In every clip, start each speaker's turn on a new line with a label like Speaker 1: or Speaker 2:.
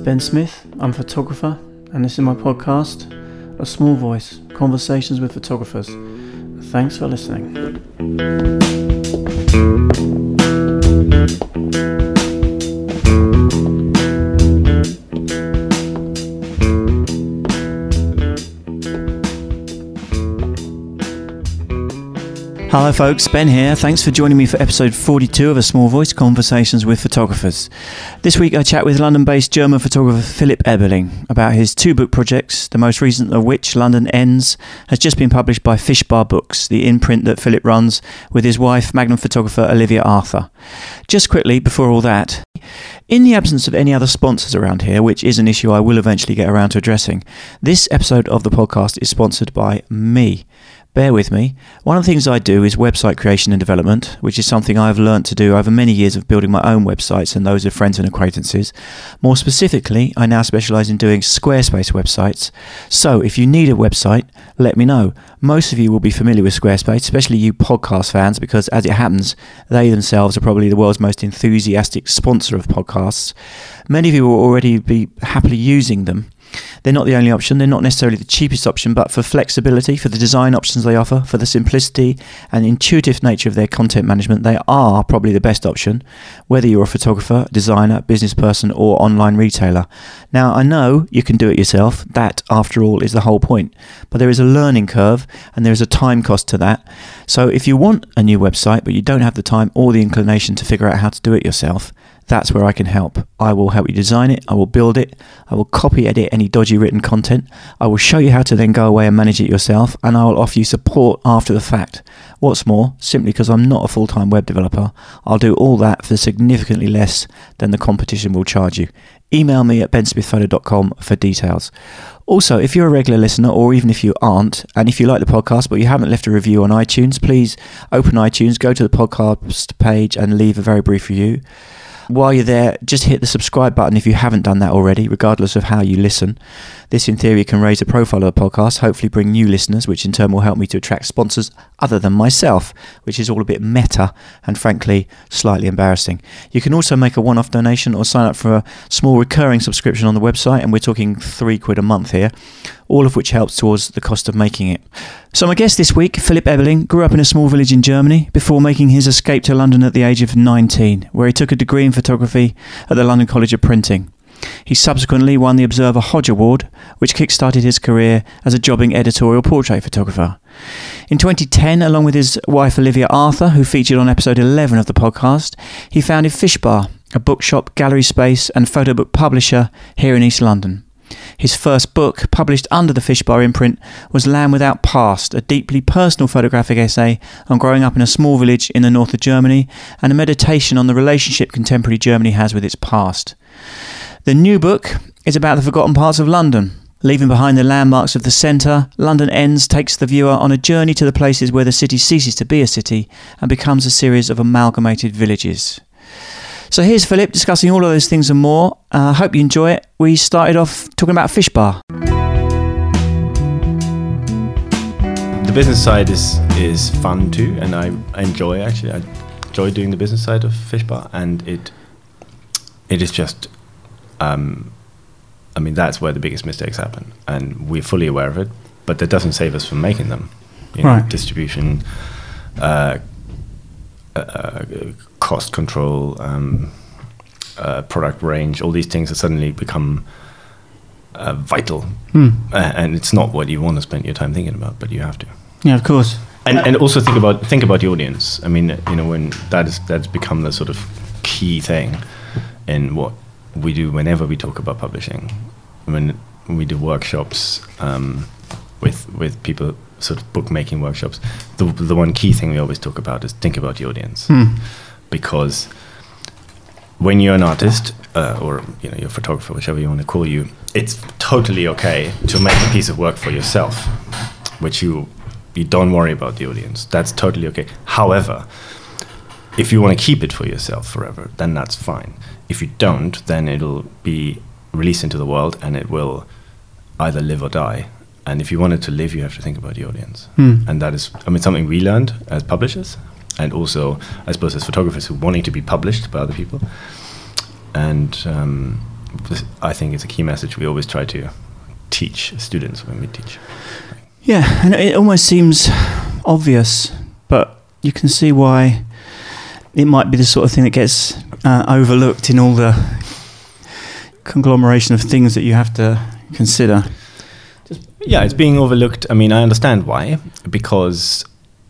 Speaker 1: Ben Smith, I'm a photographer, and this is my podcast, A Small Voice, Conversations with Photographers. Thanks for listening. Hello folks, Ben here. Thanks for joining me for episode 42 of A Small Voice, Conversations with Photographers. This week I chat with London-based German photographer Philipp Eberling about his two book projects, the most recent of which, London Ends, has just been published by Fishbar Books, the imprint that Philipp runs with his wife, Magnum photographer Olivia Arthur. Just quickly, before all that, in the absence of any other sponsors around here, which is an issue I will eventually get around to addressing, this episode of the podcast is sponsored by me. Bear with me. One of the things I do is website creation and development, which is something I've learnt to do over many years of building my own websites and those of friends and acquaintances. More specifically, I now specialise in doing Squarespace websites. So if you need a website, let me know. Most of you will be familiar with Squarespace, especially you podcast fans, because as it happens, they themselves are probably the world's most enthusiastic sponsor of podcasts. Many of you will already be happily using them. They're not the only option, they're not necessarily the cheapest option, but for flexibility, for the design options they offer, for the simplicity and intuitive nature of their content management, they are probably the best option, whether you're a photographer, designer, business person or online retailer. Now, I know you can do it yourself, that after all is the whole point, but there is a learning curve and there is a time cost to that. So if you want a new website but you don't have the time or the inclination to figure out how to do it yourself, that's where I can help. I will help you design it, I will build it, I will copy edit any dodgy written content, I will show you how to then go away and manage it yourself, and I will offer you support after the fact. What's more, simply because I'm not a full-time web developer, I'll do all that for significantly less than the competition will charge you. Email me at bensmithphoto.com for details. Also, if you're a regular listener, or even if you aren't, and if you like the podcast but you haven't left a review on iTunes, please open iTunes, go to the podcast page and leave a very brief review. While you're there, just hit the subscribe button if you haven't done that already, regardless of how you listen. This, in theory, can raise the profile of the podcast, hopefully bring new listeners, which in turn will help me to attract sponsors other than myself, which is all a bit meta and, frankly, slightly embarrassing. You can also make a one-off donation or sign up for a small recurring subscription on the website, and we're talking £3 a month here, all of which helps towards the cost of making it. So my guest this week, Philipp Eberling, grew up in a small village in Germany before making his escape to London at the age of 19, where he took a degree in photography at the London College of Printing. He subsequently won the Observer Hodge Award, which kick-started his career as a jobbing editorial portrait photographer. In 2010, along with his wife Olivia Arthur, who featured on episode 11 of the podcast, he founded Fishbar, a bookshop, gallery space and photo book publisher here in East London. His first book, published under the Fishbar imprint, was Land Without Past, a deeply personal photographic essay on growing up in a small village in the north of Germany and a meditation on the relationship contemporary Germany has with its past. The new book is about the forgotten parts of London. Leaving behind the landmarks of the centre, London Ends takes the viewer on a journey to the places where the city ceases to be a city and becomes a series of amalgamated villages. So here's Philipp discussing all of those things and more. I hope you enjoy it. We started off talking about Fishbar.
Speaker 2: The business side is fun too, and I enjoy doing the business side of Fishbar, and it is just that's where the biggest mistakes happen, and we're fully aware of it, but that doesn't save us from making them.
Speaker 1: Right.
Speaker 2: Distribution, cost control, product range, all these things that suddenly become vital, and it's not what you want to spend your time thinking about, but you have to.
Speaker 1: Yeah, of course.
Speaker 2: And also think about the audience. I mean, when that's become the sort of key thing in what we do whenever we talk about publishing. When we do workshops with people, sort of bookmaking workshops, the one key thing we always talk about is think about the audience, because when you're an artist or you're a photographer, whichever you want to call you, it's totally okay to make a piece of work for yourself, which you don't worry about the audience. That's totally okay. However, if you want to keep it for yourself forever, then that's fine. If you don't, then it'll be released into the world and it will either live or die. And if you want it to live, you have to think about the audience. And that is, something we learned as publishers, and also, I suppose, as photographers who wanting to be published by other people. And I think it's a key message we always try to teach students when we teach.
Speaker 1: Yeah, and it almost seems obvious, but you can see why it might be the sort of thing that gets overlooked in all the conglomeration of things that you have to consider.
Speaker 2: Yeah, it's being overlooked. I mean, I understand why, because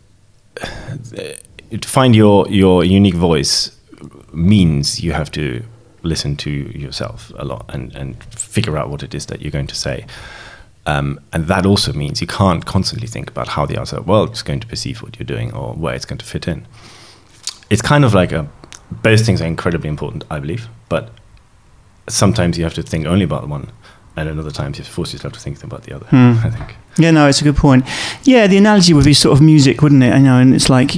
Speaker 2: to find your unique voice means you have to listen to yourself a lot and figure out what it is that you're going to say. And that also means you can't constantly think about how the outside world is going to perceive what you're doing or where it's going to fit in. It's kind of like both things are incredibly important, I believe, but sometimes you have to think only about one, and at other times you have to force yourself to think about the other, I think.
Speaker 1: Yeah, no, it's a good point. Yeah, the analogy would be sort of music, wouldn't it? And it's like,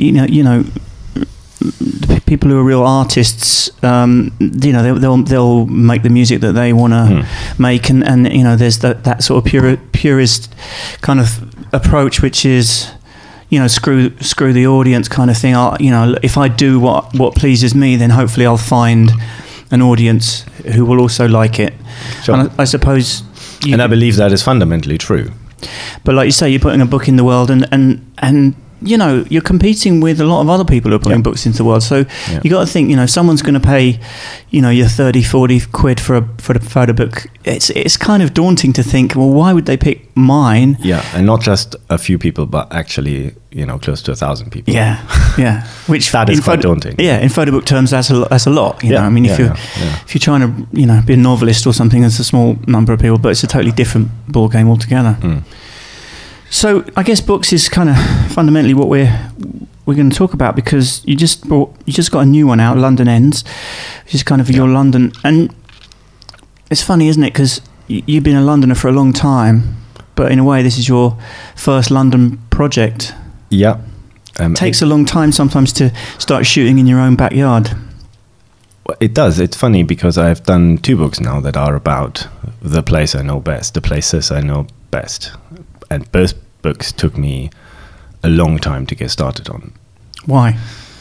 Speaker 1: people who are real artists, they'll make the music that they want to make, and there's that sort of purist kind of approach, which is, screw the audience kind of thing. If I do what pleases me, then hopefully I'll find an audience who will also like it.
Speaker 2: Sure.
Speaker 1: And I suppose,
Speaker 2: I believe that is fundamentally true.
Speaker 1: But like you say, you're putting a book in the world, and you're competing with a lot of other people who are putting books into the world. So you got to think, if someone's going to pay, your 30, 40 quid for the photo book, it's kind of daunting to think, well, why would they pick mine?
Speaker 2: Yeah, and not just a few people, but actually, close to 1,000 people.
Speaker 1: Yeah. Which
Speaker 2: that is quite daunting.
Speaker 1: Yeah, in photo book terms, that's a lot. You know, I mean, if you're trying to, be a novelist or something, there's a small number of people, but it's a totally different ball game altogether. So I guess books is kind of fundamentally what we're going to talk about, because you just got a new one out, London Ends, which is kind of your London. And it's funny, isn't it? Because you've been a Londoner for a long time, but in a way this is your first London project.
Speaker 2: Yeah.
Speaker 1: It takes a long time sometimes to start shooting in your own backyard.
Speaker 2: It does. It's funny because I've done 2 books now that are about the place I know best, the places I know best. And both books took me a long time to get started on.
Speaker 1: Why?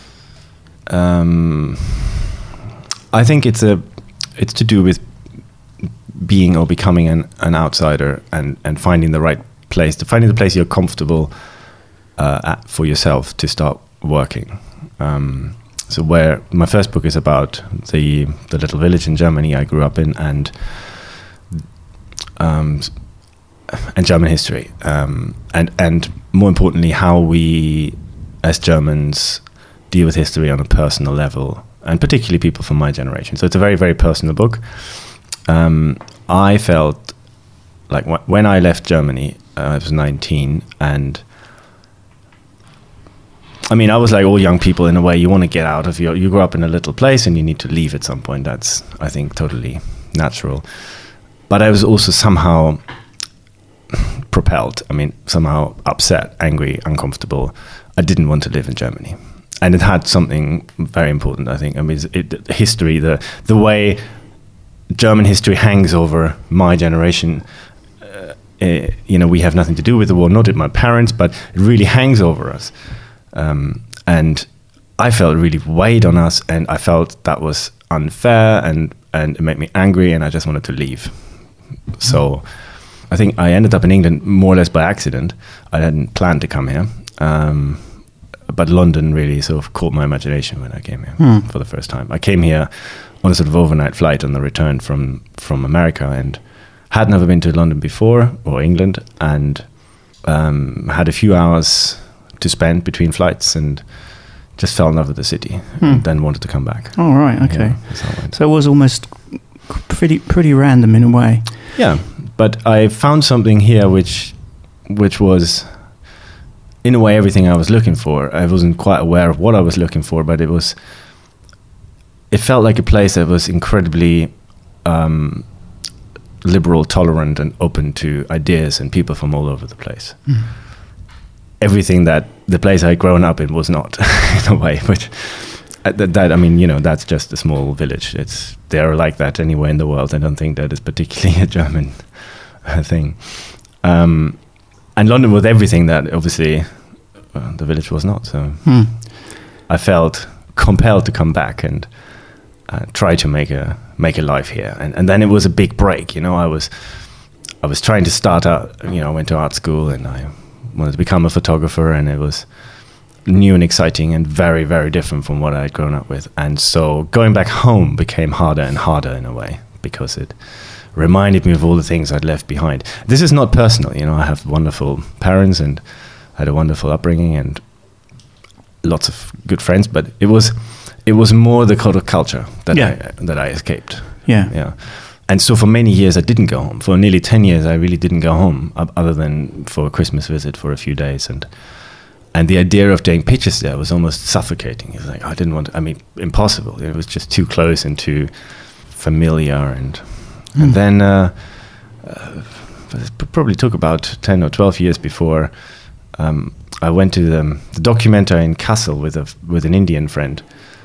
Speaker 2: I think it's to do with being or becoming an outsider and finding the right place, finding the place you're comfortable at for yourself to start working. So where my first book is about the little village in Germany I grew up in, and German history, and more importantly, how we as Germans deal with history on a personal level, and particularly people from my generation. So it's a very, very personal book. I felt like when I left Germany, I was 19, and I mean, I was like all young people in a way. You want to get out of you grew up in a little place and you need to leave at some point. That's, I think, totally natural. But I was also somehow propelled. I mean, somehow upset, angry, uncomfortable. I didn't want to live in Germany. And it had something very important, I think. I mean, history, the way German history hangs over my generation. We have nothing to do with the war, not with my parents, but it really hangs over us. And I felt really weighed on us, and I felt that was unfair, and it made me angry, and I just wanted to leave. So I think I ended up in England more or less by accident. I hadn't planned to come here. But London really sort of caught my imagination when I came here for the first time. I came here on a sort of overnight flight on the return from America, and had never been to London before, or England, and had a few hours to spend between flights, and just fell in love with the city, and then wanted to come back.
Speaker 1: Oh, right, okay. So it was almost pretty random in a way.
Speaker 2: Yeah, but I found something here which was, in a way, everything I was looking for. I wasn't quite aware of what I was looking for, but it felt like a place that was incredibly liberal, tolerant, and open to ideas and people from all over the place. Everything that the place I'd grown up in was not, in a way. But that I mean, that's just a small village. They're like that anywhere in the world. I don't think that is particularly a German thing. And London was everything that obviously the village was not. So I felt compelled to come back and try to make make a life here. And then it was a big break. You know, I was trying to start out. You know, I went to art school and I wanted to become a photographer, and it was new and exciting and very, very different from what I had grown up with. And so going back home became harder and harder in a way, because it reminded me of all the things I'd left behind. This is not personal, you know. I have wonderful parents and had a wonderful upbringing and lots of good friends, but it was more the kind of culture that I escaped. Yeah. And so for many years I didn't go home. For nearly 10 years I really didn't go home, other than for a Christmas visit for a few days. And the idea of taking pictures there was almost suffocating. It was like, I didn't want to, I mean, impossible. It was just too close and too familiar. And then it probably took about 10 or 12 years before I went to the documenter in Kassel with an Indian friend,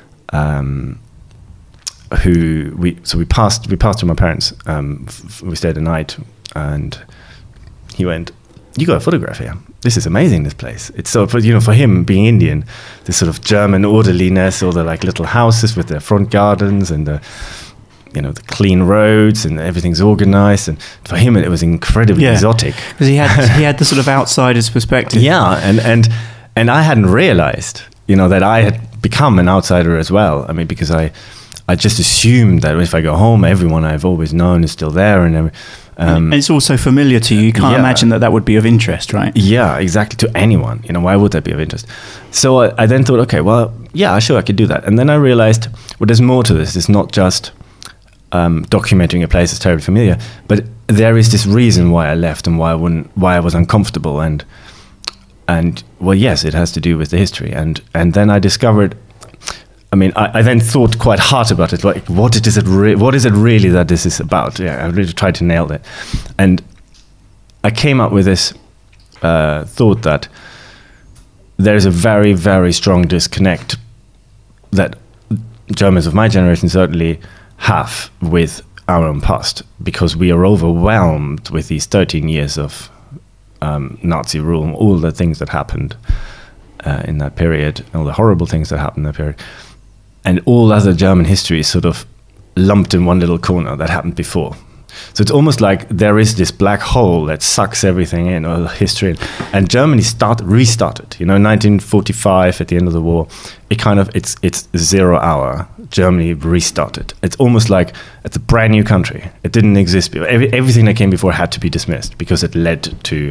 Speaker 2: who we passed to my parents. We stayed a night, and he went, "You got a photograph here. This is amazing, this place." It's so, you know, for him being Indian, this sort of German orderliness, all the like little houses with their front gardens and the clean roads and everything's organized. And for him, it was incredibly exotic.
Speaker 1: Because he had the sort of outsider's perspective.
Speaker 2: Yeah, and I hadn't realized, you know, that I had become an outsider as well. I mean, because I just assumed that if I go home, everyone I've always known is still there, and
Speaker 1: it's also familiar to you. You can't imagine that would be of interest, right?
Speaker 2: Yeah, exactly, to anyone. You know, why would that be of interest? So I then thought, okay, well, yeah, sure, I could do that. And then I realized, well, there's more to this. It's not just documenting a place that's terribly familiar, but there is this reason why I left and why I was uncomfortable. And well, yes, it has to do with the history. And then I discovered, I mean, I then thought quite hard about it. Like, what is it really that this is about? Yeah, I really tried to nail it. And I came up with this thought that there is a very, very strong disconnect that Germans of my generation certainly have with our own past, because we are overwhelmed with these 13 years of Nazi rule, all the things that happened in that period, all the horrible things that happened in that period. And all other German history is sort of lumped in one little corner that happened before. So it's almost like there is this black hole that sucks everything in, all history. And Germany restarted. You know, in 1945, at the end of the war, it's 0 hour. Germany restarted. It's almost like it's a brand new country. It didn't exist before. Everything that came before had to be dismissed because it led to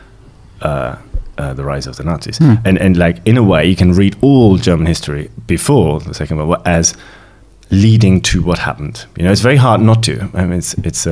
Speaker 2: the rise of the Nazis. And like, in a way, you can read all German history before the Second World War as leading to what happened. You know, it's very hard not to. I mean,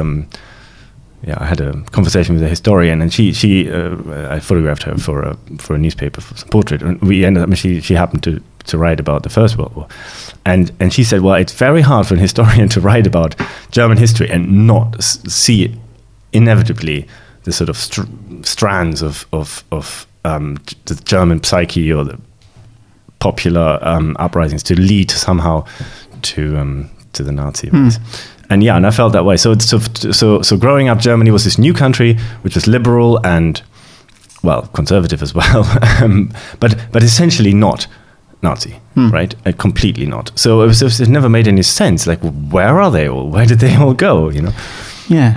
Speaker 2: I had a conversation with a historian, and I photographed her for a newspaper for some portrait, and we ended up. She happened to write about the First World War, and she said, well, it's very hard for an historian to write about German history and not see inevitably the sort of strands of the German psyche or the popular uprisings to lead somehow to the Nazi ways. And yeah, and I felt that way. So growing up, Germany was this new country which was liberal and, well, conservative as well, but essentially not Nazi, right? Completely not. So it never made any sense. Like, where are they all? Where did they all go? You know?
Speaker 1: Yeah.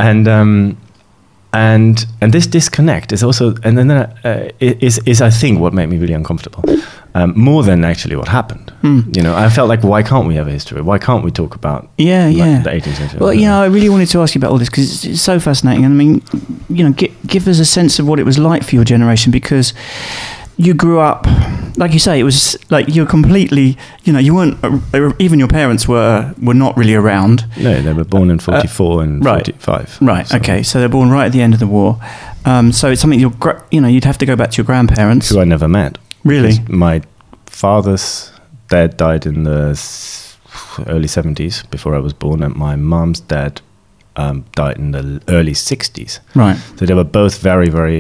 Speaker 2: And this disconnect is also, and then is I think what made me really uncomfortable, more than actually what happened. You know, I felt like, why can't we have a history? Why can't we talk about the 18th century?
Speaker 1: Well, you know, I really wanted to ask you about all this because it's so fascinating. And I mean, you know, give us a sense of what it was like for your generation, because you grew up, like you say, it was like you're completely, you know, you weren't, even your parents were not really around.
Speaker 2: No, they were born in 44 and 45.
Speaker 1: Right, so. Okay, so they're born right at the end of the war. So it's something you'd have to go back to your grandparents.
Speaker 2: Who I never met.
Speaker 1: Really?
Speaker 2: My father's dad died in the early 70s before I was born, and my mom's dad died in the early 60s.
Speaker 1: Right.
Speaker 2: So they were both very, very...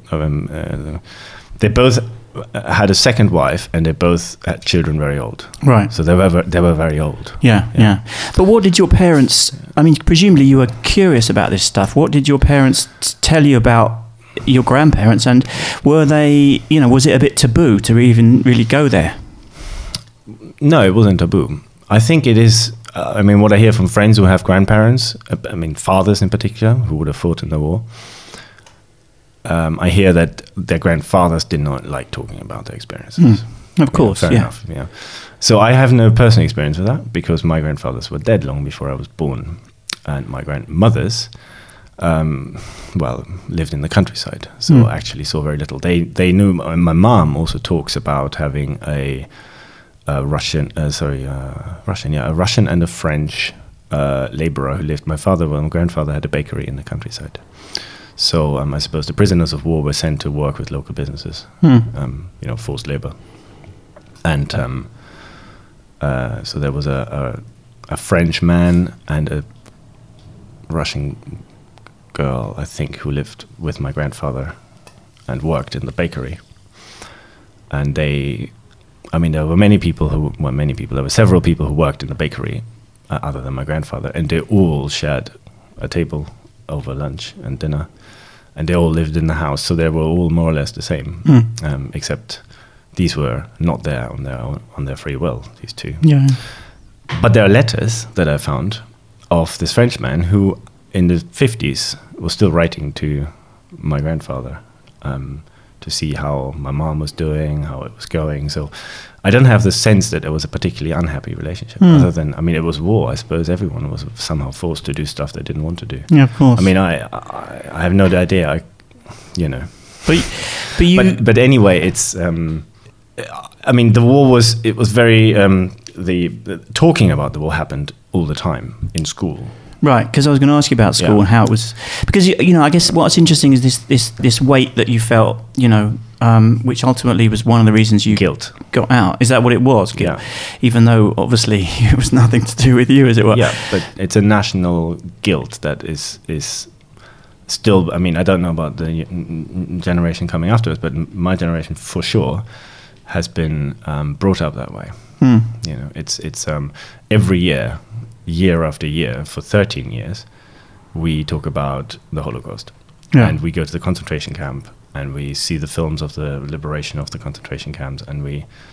Speaker 2: they both had a second wife, and they both had children very old.
Speaker 1: Right.
Speaker 2: So they were very old.
Speaker 1: Yeah. But what did your parents... I mean, presumably you were curious about this stuff. What did your parents tell you about your grandparents, and were they, you know, was it a bit taboo to even really go there?
Speaker 2: No, it wasn't taboo. I think it is. I mean, what I hear from friends who have grandparents, I mean, fathers in particular, who would have fought in the war, I hear that their grandfathers did not like talking about their experiences.
Speaker 1: Of course,
Speaker 2: fair enough. Yeah. So I have no personal experience with that because my grandfathers were dead long before I was born, and my grandmothers, lived in the countryside, so actually saw very little. They knew. My mom also talks about having a Russian and a French laborer who lived. My grandfather had a bakery in the countryside. So I suppose the prisoners of war were sent to work with local businesses, forced labor. And so there was a French man and a Russian girl, I think, who lived with my grandfather and worked in the bakery. And there were several people who worked in the bakery other than my grandfather, and they all shared a table over lunch and dinner, and they all lived in the house, so they were all more or less the same, except these were not there on their free will, these two.
Speaker 1: Yeah.
Speaker 2: But there are letters that I found of this Frenchman who, in the 50s, was still writing to my grandfather to see how my mom was doing, how it was going. So I don't have the sense that it was a particularly unhappy relationship. Other than, I mean, it was war. I suppose everyone was somehow forced to do stuff they didn't want to do.
Speaker 1: Yeah, of course.
Speaker 2: I mean, I have no idea. But anyway, it's. I mean, the war was very. The talking about the war happened all the time in school.
Speaker 1: Right, because I was going to ask you about school and how it was, because I guess what's interesting is this weight that you felt, which ultimately was one of the reasons you
Speaker 2: guilt
Speaker 1: got out. Is that what it was?
Speaker 2: Yeah.
Speaker 1: Even though obviously it was nothing to do with you, as it were.
Speaker 2: Yeah, but it's a national guilt that is still. I mean, I don't know about the generation coming after us, but my generation for sure has been brought up that way. It's every year after year, for 13 years, we talk about the Holocaust. Yeah. And we go to the concentration camp, and we see the films of the liberation of the concentration camps, and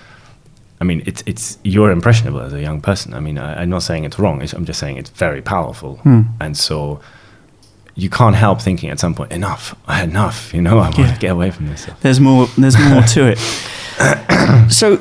Speaker 2: it's you're impressionable as a young person. I mean, I'm not saying it's wrong, I'm just saying it's very powerful. And so you can't help thinking at some point, enough, I want to get away from this stuff.
Speaker 1: There's more to it. So,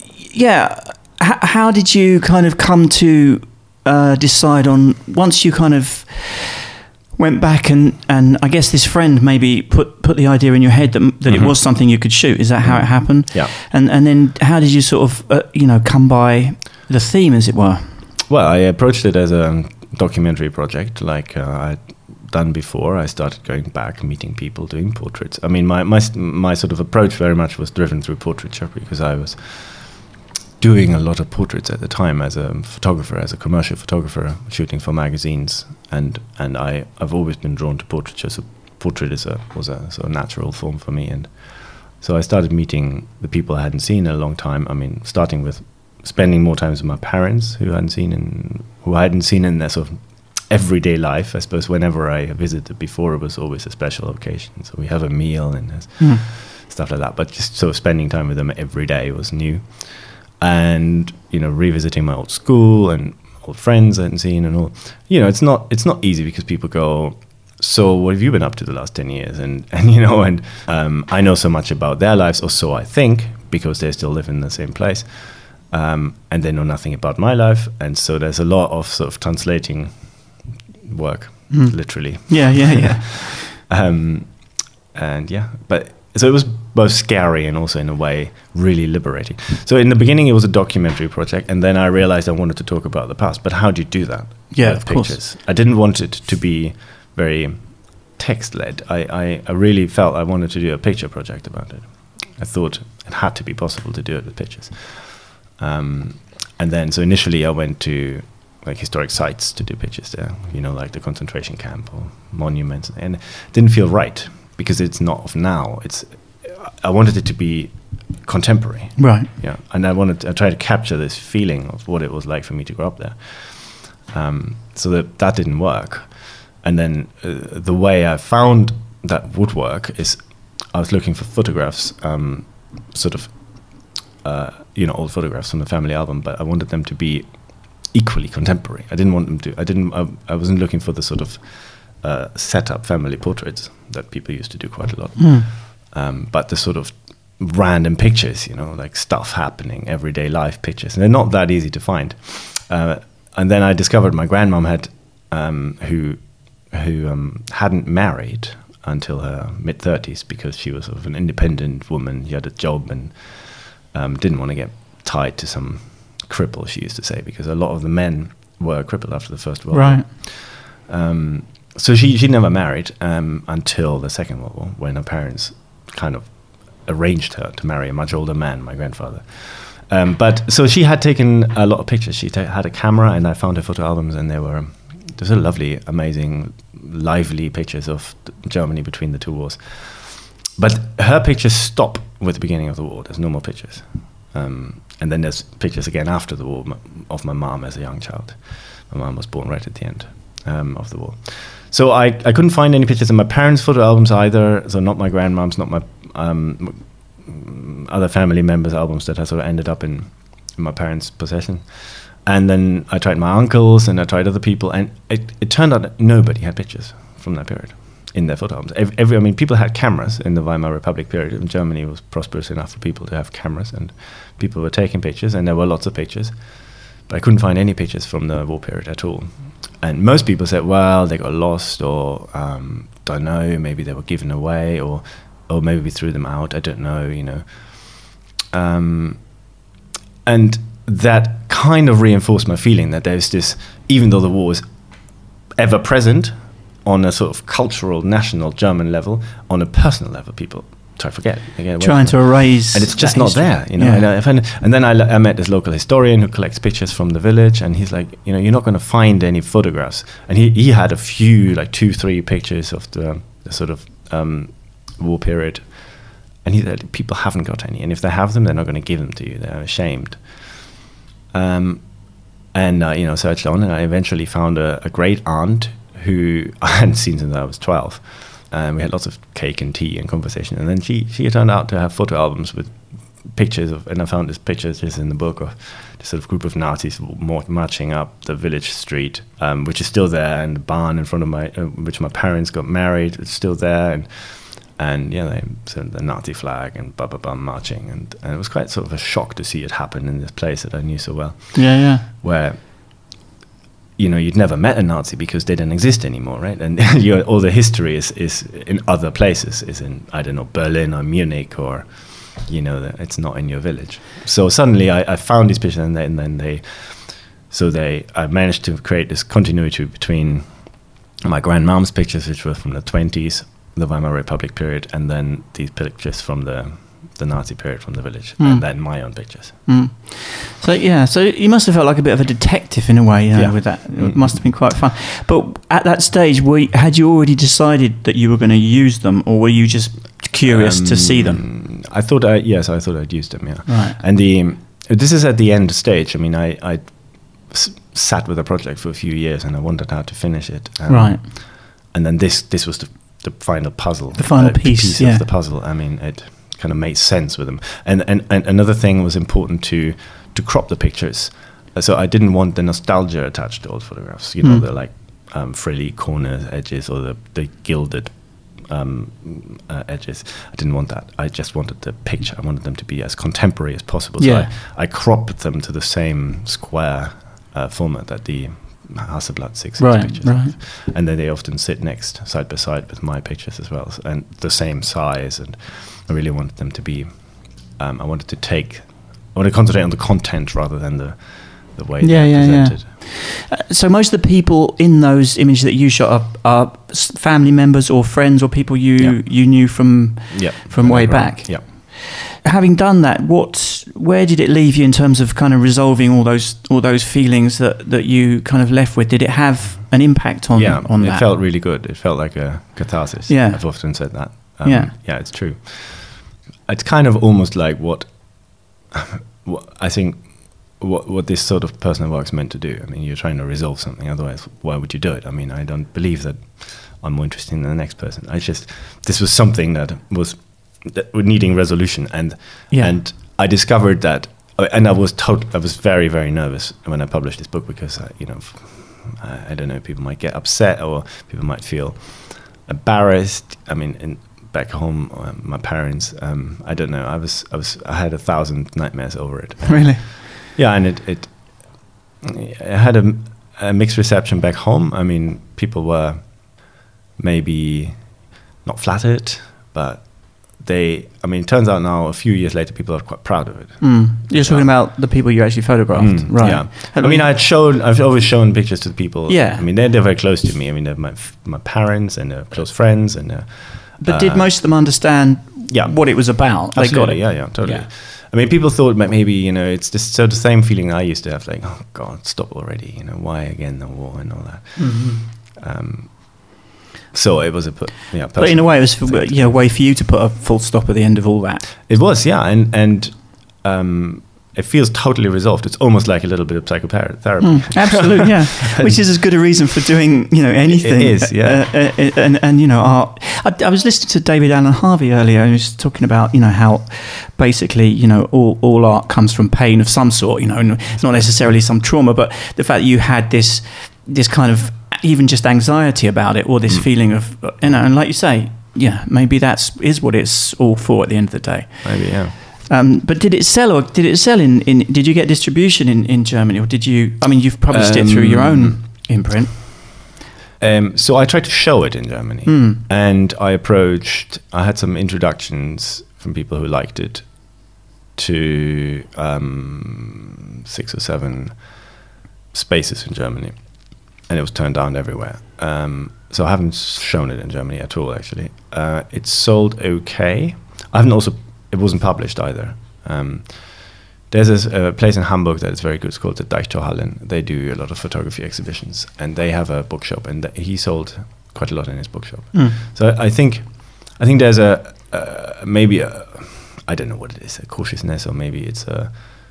Speaker 1: how did you kind of come to decide on, once you kind of went back and I guess this friend maybe put the idea in your head that it was something you could shoot? Is that how it happened?
Speaker 2: Yeah.
Speaker 1: And then how did you sort of come by the theme, as it were?
Speaker 2: Well, I approached it as a documentary project, like I'd done before. I started going back, meeting people, doing portraits. I mean, my sort of approach very much was driven through portraiture, because I was doing a lot of portraits at the time as a photographer, as a commercial photographer, shooting for magazines, and I've always been drawn to portraiture. So portrait was a sort of natural form for me, and so I started meeting the people I hadn't seen in a long time. I mean, starting with spending more time with my parents, who I hadn't seen in their sort of everyday life. I suppose whenever I visited before, it was always a special occasion. So we have a meal and stuff like that. But just sort of spending time with them every day was new. And revisiting my old school and old friends I hadn't seen and all. It's not easy, because people go, so what have you been up to the last 10 years? And I know so much about their lives, or so I think, because they still live in the same place, and they know nothing about my life. And so there's a lot of sort of translating work, literally.
Speaker 1: Yeah.
Speaker 2: But so it was both scary and also, in a way, really liberating. So in the beginning, it was a documentary project, and then I realized I wanted to talk about the past. But how do you do that?
Speaker 1: Yeah,
Speaker 2: with
Speaker 1: of
Speaker 2: pictures?
Speaker 1: Course.
Speaker 2: I didn't want it to be very text-led. I really felt I wanted to do a picture project about it. I thought it had to be possible to do it with pictures. And then, so initially, I went to like historic sites to do pictures there, like the concentration camp or monuments, and it didn't feel right, because it's not of now. I wanted it to be contemporary,
Speaker 1: right?
Speaker 2: Yeah, and I tried to capture this feeling of what it was like for me to grow up there. So that didn't work, and then the way I found that would work is I was looking for photographs, old photographs from the family album, but I wanted them to be equally contemporary. I didn't want them to. I wasn't looking for the sort of set-up family portraits that people used to do quite a lot. But the sort of random pictures, like stuff happening, everyday life pictures, and they're not that easy to find. And then I discovered my grandmom had, who hadn't married until her mid-30s because she was sort of an independent woman. She had a job and didn't want to get tied to some cripple, she used to say, because a lot of the men were crippled after the First World War. So she never married until the Second World War, when her parents kind of arranged her to marry a much older man, my grandfather. But so she had taken a lot of pictures. She had a camera, and I found her photo albums, and there's a lovely, amazing, lively pictures of Germany between the two wars. But her pictures stop with the beginning of the war. There's no more pictures. And then there's pictures again after the war of my mom as a young child. My mom was born right at the end of the war. So I couldn't find any pictures in my parents' photo albums either. So not my grandmom's, not my other family members' albums that I sort of ended up in my parents' possession. And then I tried my uncles and I tried other people, and it turned out that nobody had pictures from that period in their photo albums. People had cameras in the Weimar Republic period, and Germany was prosperous enough for people to have cameras, and people were taking pictures, and there were lots of pictures. But I couldn't find any pictures from the war period at all. And most people said, well, they got lost, or don't know, maybe they were given away, or maybe we threw them out, I don't know, And that kind of reinforced my feeling that there's this, even though the war is ever present on a sort of cultural, national German level, on a personal level, people try to forget.
Speaker 1: Trying to erase.
Speaker 2: And it's just not there,
Speaker 1: Yeah.
Speaker 2: And then I met this local historian who collects pictures from the village, and he's like, you're not going to find any photographs. And he had a few, like 2-3 pictures of the sort of war period. And he said, people haven't got any. And if they have them, they're not going to give them to you. They're ashamed. Searched on, and I eventually found a great aunt who I hadn't seen since I was 12. We had lots of cake and tea and conversation. And then she turned out to have photo albums with pictures of, and I found this picture just in the book of this sort of group of Nazis marching up the village street, which is still there, and the barn in front of which my parents got married, it's still there, and they sort of the Nazi flag and marching, and it was quite sort of a shock to see it happen in this place that I knew so well.
Speaker 1: Yeah.
Speaker 2: Where you'd never met a Nazi because they didn't exist anymore, right? And all the history is in other places, is in, I don't know, Berlin or Munich, or it's not in your village. So suddenly I found these pictures, and then I managed to create this continuity between my grandmom's pictures, which were from the 20s, the Weimar Republic period, and then these pictures from the Nazi period from the village, and then my own pictures.
Speaker 1: So you must have felt like a bit of a detective in a way, with that. It must have been quite fun. But at that stage, had you already decided that you were going to use them, or were you just curious to see them?
Speaker 2: I thought I'd use them, yeah.
Speaker 1: Right.
Speaker 2: And this is at the end stage. I mean, I sat with a project for a few years, and I wondered how to finish it.
Speaker 1: Right.
Speaker 2: And then this was the final puzzle.
Speaker 1: The final piece
Speaker 2: of the puzzle. I mean, it kind of made sense with them. And another thing was important to crop the pictures. So I didn't want the nostalgia attached to old photographs. The like frilly corner edges, or the gilded edges. I didn't want that. I just wanted the picture. I wanted them to be as contemporary as possible. So I cropped them to the same square format that the Hasselblad 6 pictures.
Speaker 1: Right.
Speaker 2: And then they often sit next, side by side, with my pictures as well, and the same size. And I really wanted them to be. I wanted to concentrate on the content rather than the way they're presented.
Speaker 1: So most of the people in those images that you shot are family members or friends or people you knew from way back.
Speaker 2: Yeah.
Speaker 1: Having done that, where did it leave you in terms of kind of resolving all those feelings that you kind of left with? Did it have an impact on that?
Speaker 2: It felt really good. It felt like a catharsis.
Speaker 1: Yeah.
Speaker 2: I've often said that. Yeah, it's true. It's kind of almost like what I think what this sort of personal work's meant to do. I mean, you're trying to resolve something. Otherwise, why would you do it? I mean, I don't believe that I'm more interested than the next person. This was something that was needing resolution, and I discovered that And I was very, very nervous when I published this book because, I don't know, people might get upset or people might feel embarrassed. I mean, back home, my parents, I don't know. I had 1,000 nightmares over it.
Speaker 1: Really?
Speaker 2: Yeah, and it had a mixed reception back home. I mean, people were maybe not flattered, but it turns out now, a few years later, people are quite proud of it.
Speaker 1: You're talking about the people you actually photographed, right?
Speaker 2: Yeah. I've always shown pictures to the people.
Speaker 1: Yeah.
Speaker 2: I mean, they're very close to me. I mean, they're my parents and they're close friends.
Speaker 1: But did most of them understand what it was about?
Speaker 2: Absolutely,
Speaker 1: they got it.
Speaker 2: Yeah, totally.
Speaker 1: Yeah.
Speaker 2: I mean, people thought maybe, it's just the same feeling I used to have, like, oh, God, stop already. Why again the war and all that. Mm-hmm. So it was but in a way,
Speaker 1: it was a way for you to put a full stop at the end of all that.
Speaker 2: It was, yeah, and it feels totally resolved. It's almost like a little bit of psychotherapy.
Speaker 1: Absolutely, yeah. Which is as good a reason for doing, anything.
Speaker 2: It is, yeah.
Speaker 1: And art. I was listening to David Allen Harvey earlier, and he was talking about, how basically, all art comes from pain of some sort. It's not necessarily some trauma, but the fact that you had this kind of even just anxiety about it, or this feeling of, and like you say, maybe is what it's all for at the end of the day.
Speaker 2: Maybe, yeah.
Speaker 1: But did it sell, or did it sell in did you get distribution in Germany, or did you, you've published it through your own imprint?
Speaker 2: So I tried to show it in Germany, and I had some introductions from people who liked it to 6 or 7 spaces in Germany. And it was turned down everywhere. So I haven't shown it in Germany at all, actually. It sold okay. It wasn't published either. There's a place in Hamburg that is very good. It's called the Deichtorhallen. They do a lot of photography exhibitions, and they have a bookshop, and he sold quite a lot in his bookshop. So I think there's maybe I don't know what it is, a cautiousness, or maybe it's a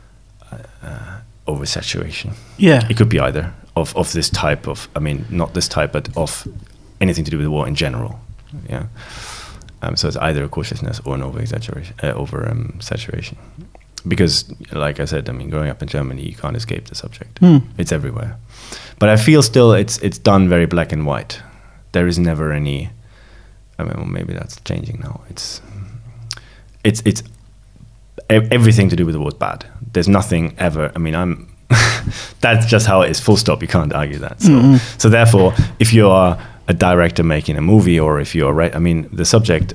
Speaker 2: oversaturation.
Speaker 1: Yeah,
Speaker 2: it could be either of this type of. I mean, not this type, but of anything to do with the war in general. Yeah. So it's either a cautiousness or an saturation. Because, like I said, growing up in Germany, you can't escape the subject. It's everywhere. But I feel still it's done very black and white. There is never any. Maybe that's changing now. It's everything to do with the war is bad. There's nothing ever. That's just how it is. Full stop. You can't argue that. So therefore, if you are a director making a movie, or if you're the subject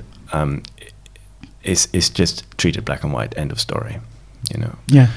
Speaker 2: is just treated black and white. End of story.
Speaker 1: Yeah.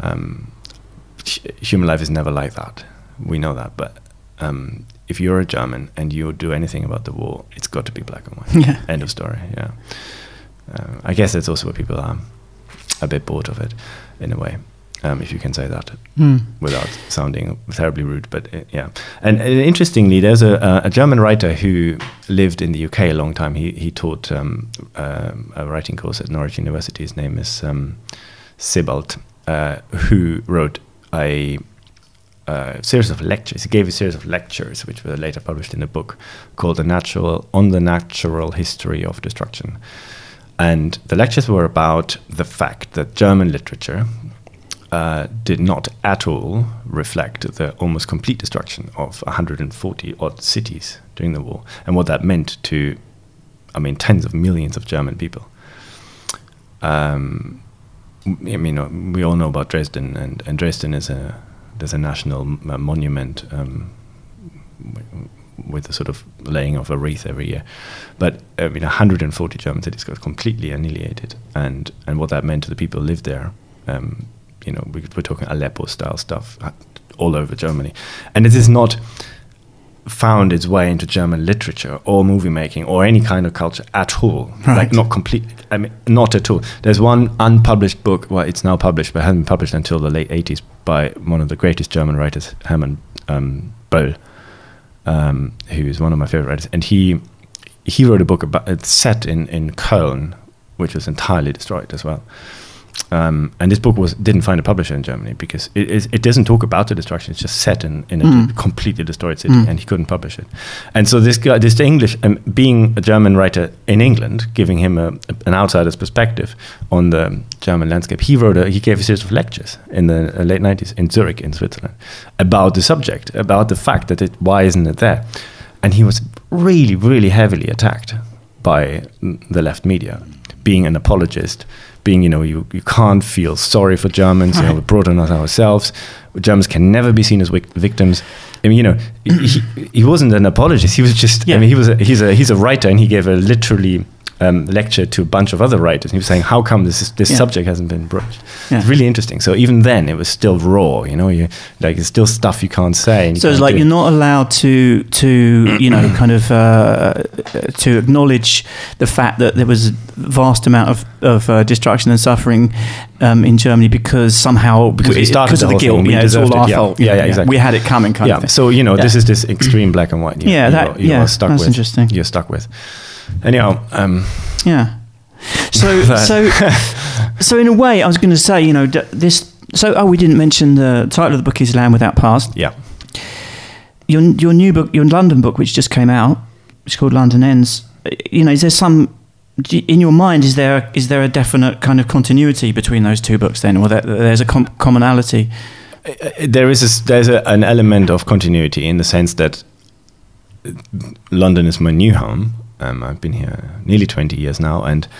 Speaker 2: Human life is never like that. We know that, but if you're a German and you do anything about the war, it's got to be black and white.
Speaker 1: Yeah.
Speaker 2: End of story. Yeah. I guess that's also what people are a bit bored of it, in a way. If you can say that without sounding terribly rude, but yeah. And interestingly, there's a German writer who lived in the UK a long time. He taught a writing course at Norwich University. His name is Sebald, who wrote a series of lectures. He gave a series of lectures, which were later published in a book called On the Natural History of Destruction. And the lectures were about the fact that German literature did not at all reflect the almost complete destruction of 140 odd cities during the war, and what that meant to, tens of millions of German people. We all know about Dresden, and Dresden there's a national monument with a sort of laying of a wreath every year. But 140 German cities got completely annihilated, and what that meant to the people who lived there. We're talking Aleppo-style stuff all over Germany. And it has not found its way into German literature or movie making or any kind of culture at all.
Speaker 1: Right.
Speaker 2: Like, not completely. Not at all. There's one unpublished book, well, it's now published, but hasn't been published until the late 80s, by one of the greatest German writers, Hermann Böll, who is one of my favorite writers. And he wrote a book about, it's set in Cologne, which was entirely destroyed as well. and this book didn't find a publisher in Germany because it doesn't talk about the destruction. It's just set in a completely destroyed city, and he couldn't publish it. And so this English, being a German writer in England, giving him an outsider's perspective on the German landscape, he gave a series of lectures in the late 90s in Zurich, in Switzerland, about the subject, about the fact that why isn't it there? And he was really, really heavily attacked by the left media, being an apologist, being, you can't feel sorry for Germans, right. We brought on us ourselves. Germans can never be seen as victims. I mean, he wasn't an apologist. He was just, I mean, he's a writer, and he gave a literally lecture to a bunch of other writers. And he was saying, how come this subject hasn't been broached? Yeah. It's really interesting. So even then, it was still raw. It's still stuff you can't say.
Speaker 1: So it's like you're not allowed to kind of to acknowledge the fact that there was a vast amount of destruction and suffering in Germany because we started because of the guilt. It's all our fault.
Speaker 2: Yeah, exactly.
Speaker 1: We had it coming, kind of thing.
Speaker 2: So this is this extreme black and white. You're stuck
Speaker 1: that's
Speaker 2: with.
Speaker 1: Interesting.
Speaker 2: You're stuck with. Anyhow,
Speaker 1: So in a way, I was going to say, this. So, we didn't mention the title of the book is Land Without Past.
Speaker 2: Yeah.
Speaker 1: Your new book, your London book, which just came out, which is called London Ends. Is there some in your mind? Is there a definite kind of continuity between those two books then, or there's a commonality?
Speaker 2: There's an element of continuity in the sense that London is my new home. I've been here nearly 20 years now, and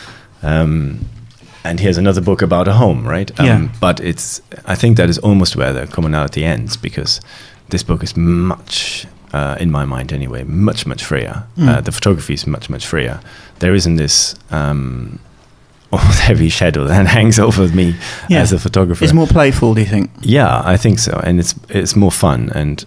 Speaker 2: here's another book about a home, right? But I think that is almost where the commonality ends, because this book is much, in my mind anyway, much freer. The photography is much freer. There isn't this almost heavy shadow that hangs over me as a photographer.
Speaker 1: It's more playful, do you think?
Speaker 2: Yeah, I think so, and it's more fun, and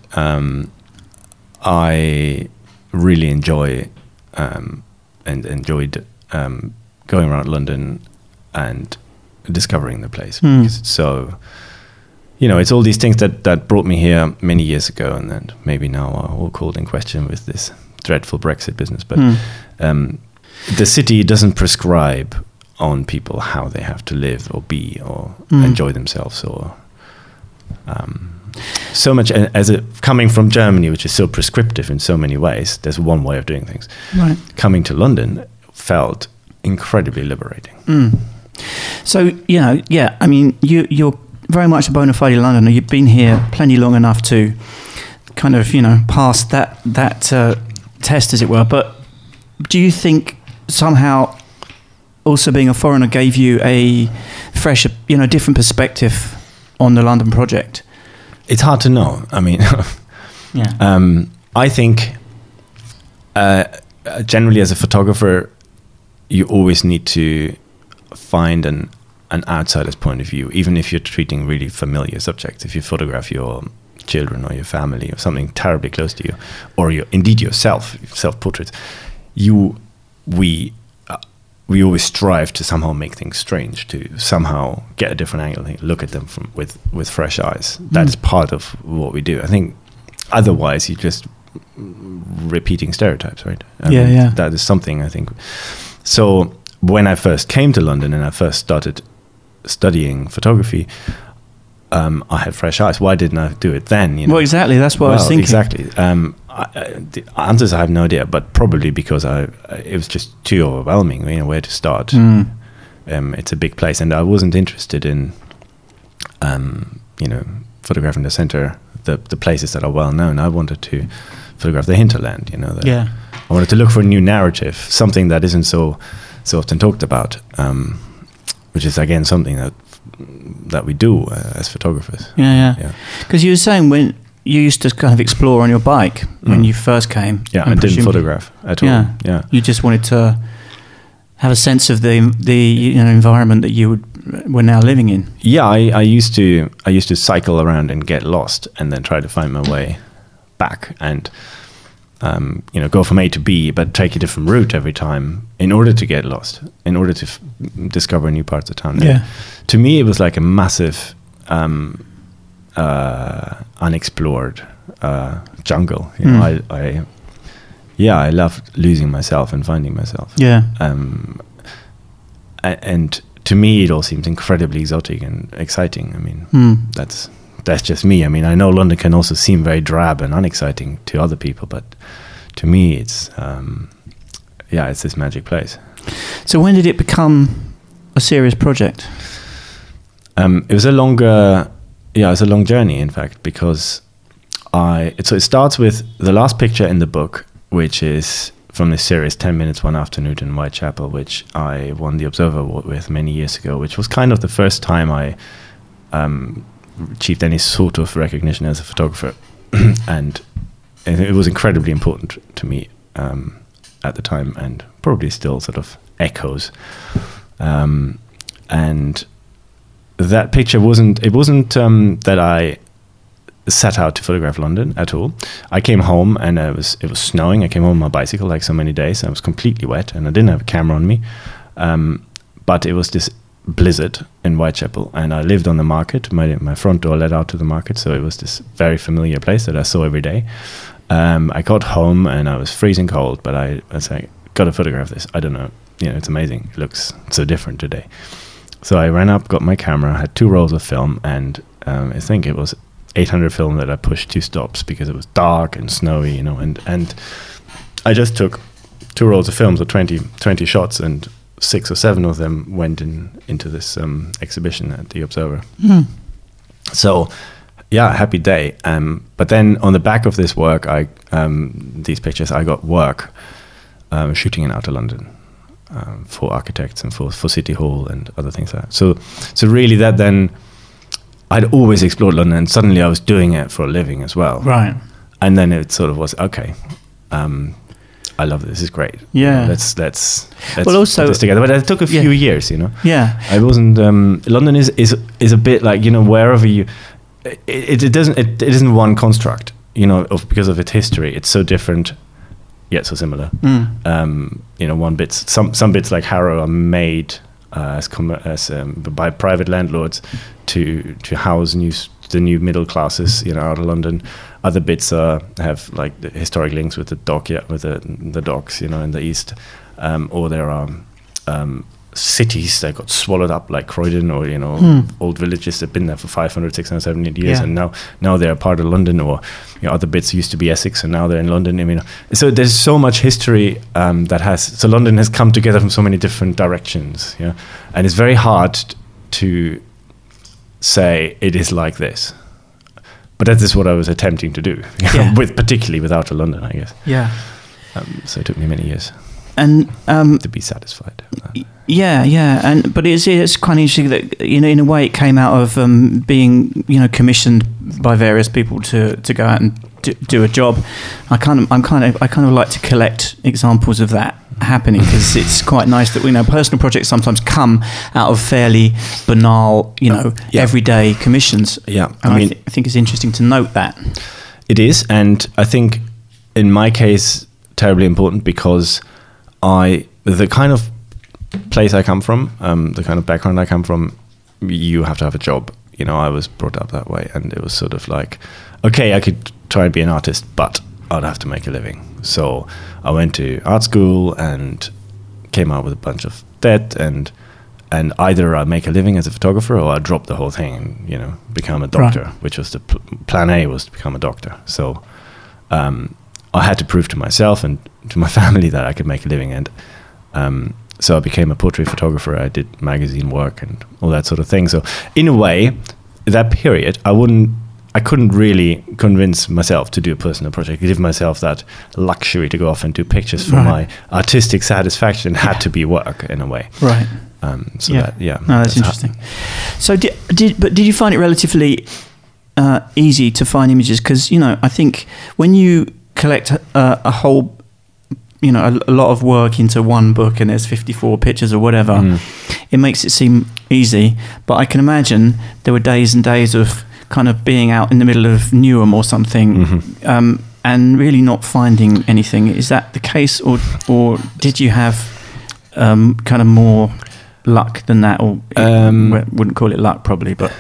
Speaker 2: I really enjoy. And enjoyed going around London and discovering the place because it's so, it's all these things that brought me here many years ago, and then maybe now are all called in question with this dreadful Brexit business. But the city doesn't prescribe on people how they have to live or be or enjoy themselves or. So much as coming from Germany, which is so prescriptive in so many ways, there's one way of doing things. Right. Coming to London felt incredibly liberating.
Speaker 1: So, I mean, you're very much a bona fide Londoner. You've been here plenty long enough to kind of, pass that test, as it were. But do you think somehow also being a foreigner gave you a fresh, different perspective on the London project?
Speaker 2: It's hard to know. I mean, I think generally as a photographer, you always need to find an outsider's point of view, even if you're treating really familiar subjects. If you photograph your children or your family or something terribly close to you, or indeed yourself, self-portraits, we always strive to somehow make things strange, to somehow get a different angle, look at them with fresh eyes. That is part of what we do. I think otherwise you're just repeating stereotypes, right? That is something, I think. So when I first came to London and I first started studying photography, I had fresh eyes. Why didn't I do it then?
Speaker 1: Well, exactly. That's what I was thinking.
Speaker 2: Exactly. The answers I have no idea, but probably because it was just too overwhelming. Where to start? It's a big place, and I wasn't interested in, photographing the center, the places that are well known. I wanted to photograph the hinterland. I wanted to look for a new narrative, something that isn't so often talked about, which is again something that we do as photographers.
Speaker 1: Yeah. Because you were saying when you used to kind of explore on your bike when you first came.
Speaker 2: Yeah, I didn't photograph at all. Yeah.
Speaker 1: You just wanted to have a sense of the environment that you were now living in.
Speaker 2: Yeah, I used to cycle around and get lost, and then try to find my way back, and go from A to B, but take a different route every time in order to get lost, in order to discover new parts of town. Yeah. To me, it was like a massive unexplored jungle. I loved losing myself and finding myself.
Speaker 1: Yeah.
Speaker 2: And to me, it all seems incredibly exotic and exciting. I mean, that's just me. I mean, I know London can also seem very drab and unexciting to other people, but to me, it's it's this magic place.
Speaker 1: So when did it become a serious project?
Speaker 2: It was a long journey, in fact, because it starts with the last picture in the book, which is from this series 10 Minutes One Afternoon in Whitechapel, which I won the Observer Award with many years ago, which was kind of the first time I achieved any sort of recognition as a photographer. and it was incredibly important to me at the time, and probably still sort of echoes. And that picture wasn't that I set out to photograph London at all. I came home and it was snowing. I came home on my bicycle like so many days. I was completely wet and I didn't have a camera on me. But it was this blizzard in Whitechapel, and I lived on the market. My front door led out to the market, so it was this very familiar place that I saw every day. I got home and I was freezing cold, but I was like, got to photograph this. I don't know, it's amazing. It looks so different today. So I ran up, got my camera, had 2 rolls of film, and I think it was 800 film that I pushed 2 stops because it was dark and snowy, and I just took 2 rolls of films of 20 shots, and 6 or 7 of them went into this exhibition at the Observer. So happy day. But then on the back of this work, these pictures, I got work shooting in outer London for architects and for City Hall and other things like that. So really that then, I'd always explored London, and suddenly I was doing it for a living as well.
Speaker 1: Right.
Speaker 2: And then it sort of was, okay, I love this. This is great.
Speaker 1: Yeah.
Speaker 2: Let's well, also, put this together. But it took a few years,
Speaker 1: Yeah.
Speaker 2: I wasn't. London is a bit like wherever you. It isn't one construct. Because of its history, it's so different, yet so similar. One bit. Some bits like Harrow are made by private landlords to house the new middle classes, out of London. Other bits have like the historic links with the the docks, in the east, or there are cities that got swallowed up like Croydon, or old villages that have been there for 500, 600, 700 years, and now they're part of London, or other bits used to be Essex and now they're in London. So there's so much history so London has come together from so many different directions, and it's very hard to say it is like this. But that is what I was attempting to do, particularly with Outer London, I guess.
Speaker 1: Yeah.
Speaker 2: So it took me many years
Speaker 1: and
Speaker 2: to be satisfied.
Speaker 1: Yeah. But it's quite interesting that in a way it came out of being commissioned by various people to go out and do a job. I kind of like to collect examples of that happening, because it's quite nice that personal projects sometimes come out of fairly banal, everyday commissions.
Speaker 2: Yeah,
Speaker 1: and I think it's interesting to note that.
Speaker 2: It is, and I think in my case, terribly important, because the kind of place I come from, the kind of background I come from, you have to have a job. I was brought up that way, and it was sort of like, okay, I could try and be an artist, but I'd have to make a living. So I went to art school and came out with a bunch of debt, and either I make a living as a photographer or I drop the whole thing and become a doctor, right. Which was the plan A, was to become a doctor. So I had to prove to myself and to my family that I could make a living, and so I became a portrait photographer. I did magazine work and all that sort of thing. So in a way, that period, I couldn't really convince myself to do a personal project, give myself that luxury to go off and do pictures for my artistic satisfaction. It had to be work in a way.
Speaker 1: Right.
Speaker 2: No,
Speaker 1: that's interesting. So did you find it relatively easy to find images? Because, I think when you collect a whole, a lot of work into one book and there's 54 pictures or whatever, it makes it seem easy. But I can imagine there were days and days of kind of being out in the middle of Newham or something, and really not finding anything. Is that the case, or did you have kind of more luck than that? Or wouldn't call it luck probably, but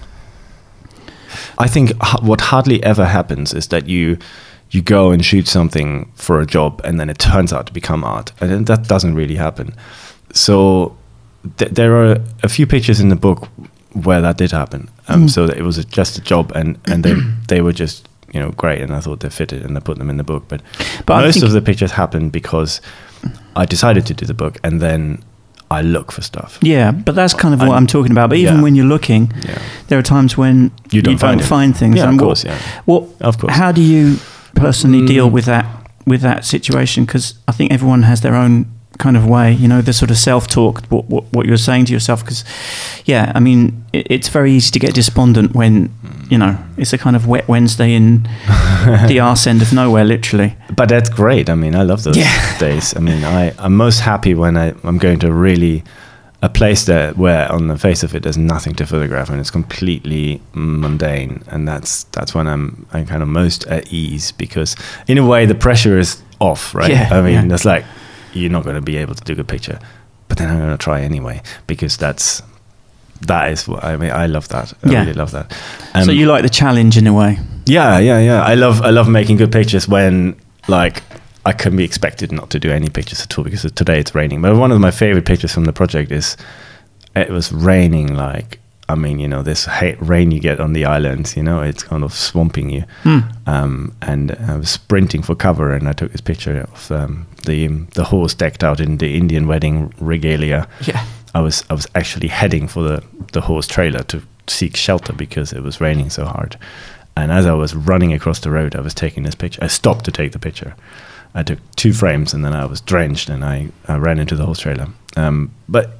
Speaker 2: I think what hardly ever happens is that you go and shoot something for a job and then it turns out to become art, and that doesn't really happen. So there are a few pictures in the book where that did happen. So that it was just a job, and they were just, you know, great, and I thought they fitted, and I put them in the book. But most of the pictures happened because I decided to do the book, and then I look for stuff.
Speaker 1: Yeah, but that's kind of what I'm talking about. But even when you're looking, there are times when you don't find things.
Speaker 2: Yeah,
Speaker 1: and
Speaker 2: of course. Of course.
Speaker 1: How do you personally deal with that situation? Because I think everyone has their own kind of way. You know, the sort of self-talk, what you're saying to yourself. Because, I mean, it's very easy to get despondent when, you know, it's a kind of wet Wednesday in the arse end of nowhere, literally.
Speaker 2: But that's great. I mean, I love those days. I mean, I'm most happy when I'm going to a place there where on the face of it there's nothing to photograph and it's completely mundane, and that's when I'm kind of most at ease, because in a way the pressure is off, right? I mean, it's like, you're not going to be able to do a good picture, but then I'm going to try anyway, because that is what I mean. I love that. I really love that.
Speaker 1: So you like the challenge in a way?
Speaker 2: Yeah. I love making good pictures when, like, I can be expected not to do any pictures at all, because today it's raining. But one of my favorite pictures from the project is it was raining, like, I mean, you know, this rain you get on the islands, you know, it's kind of swamping you. And I was sprinting for cover, and I took this picture of the horse decked out in the Indian wedding regalia.
Speaker 1: Yeah.
Speaker 2: I was actually heading for the horse trailer to seek shelter because it was raining so hard. And as I was running across the road, I was taking this picture. I stopped to take the picture. I took 2 frames, and then I was drenched, and I ran into the horse trailer. But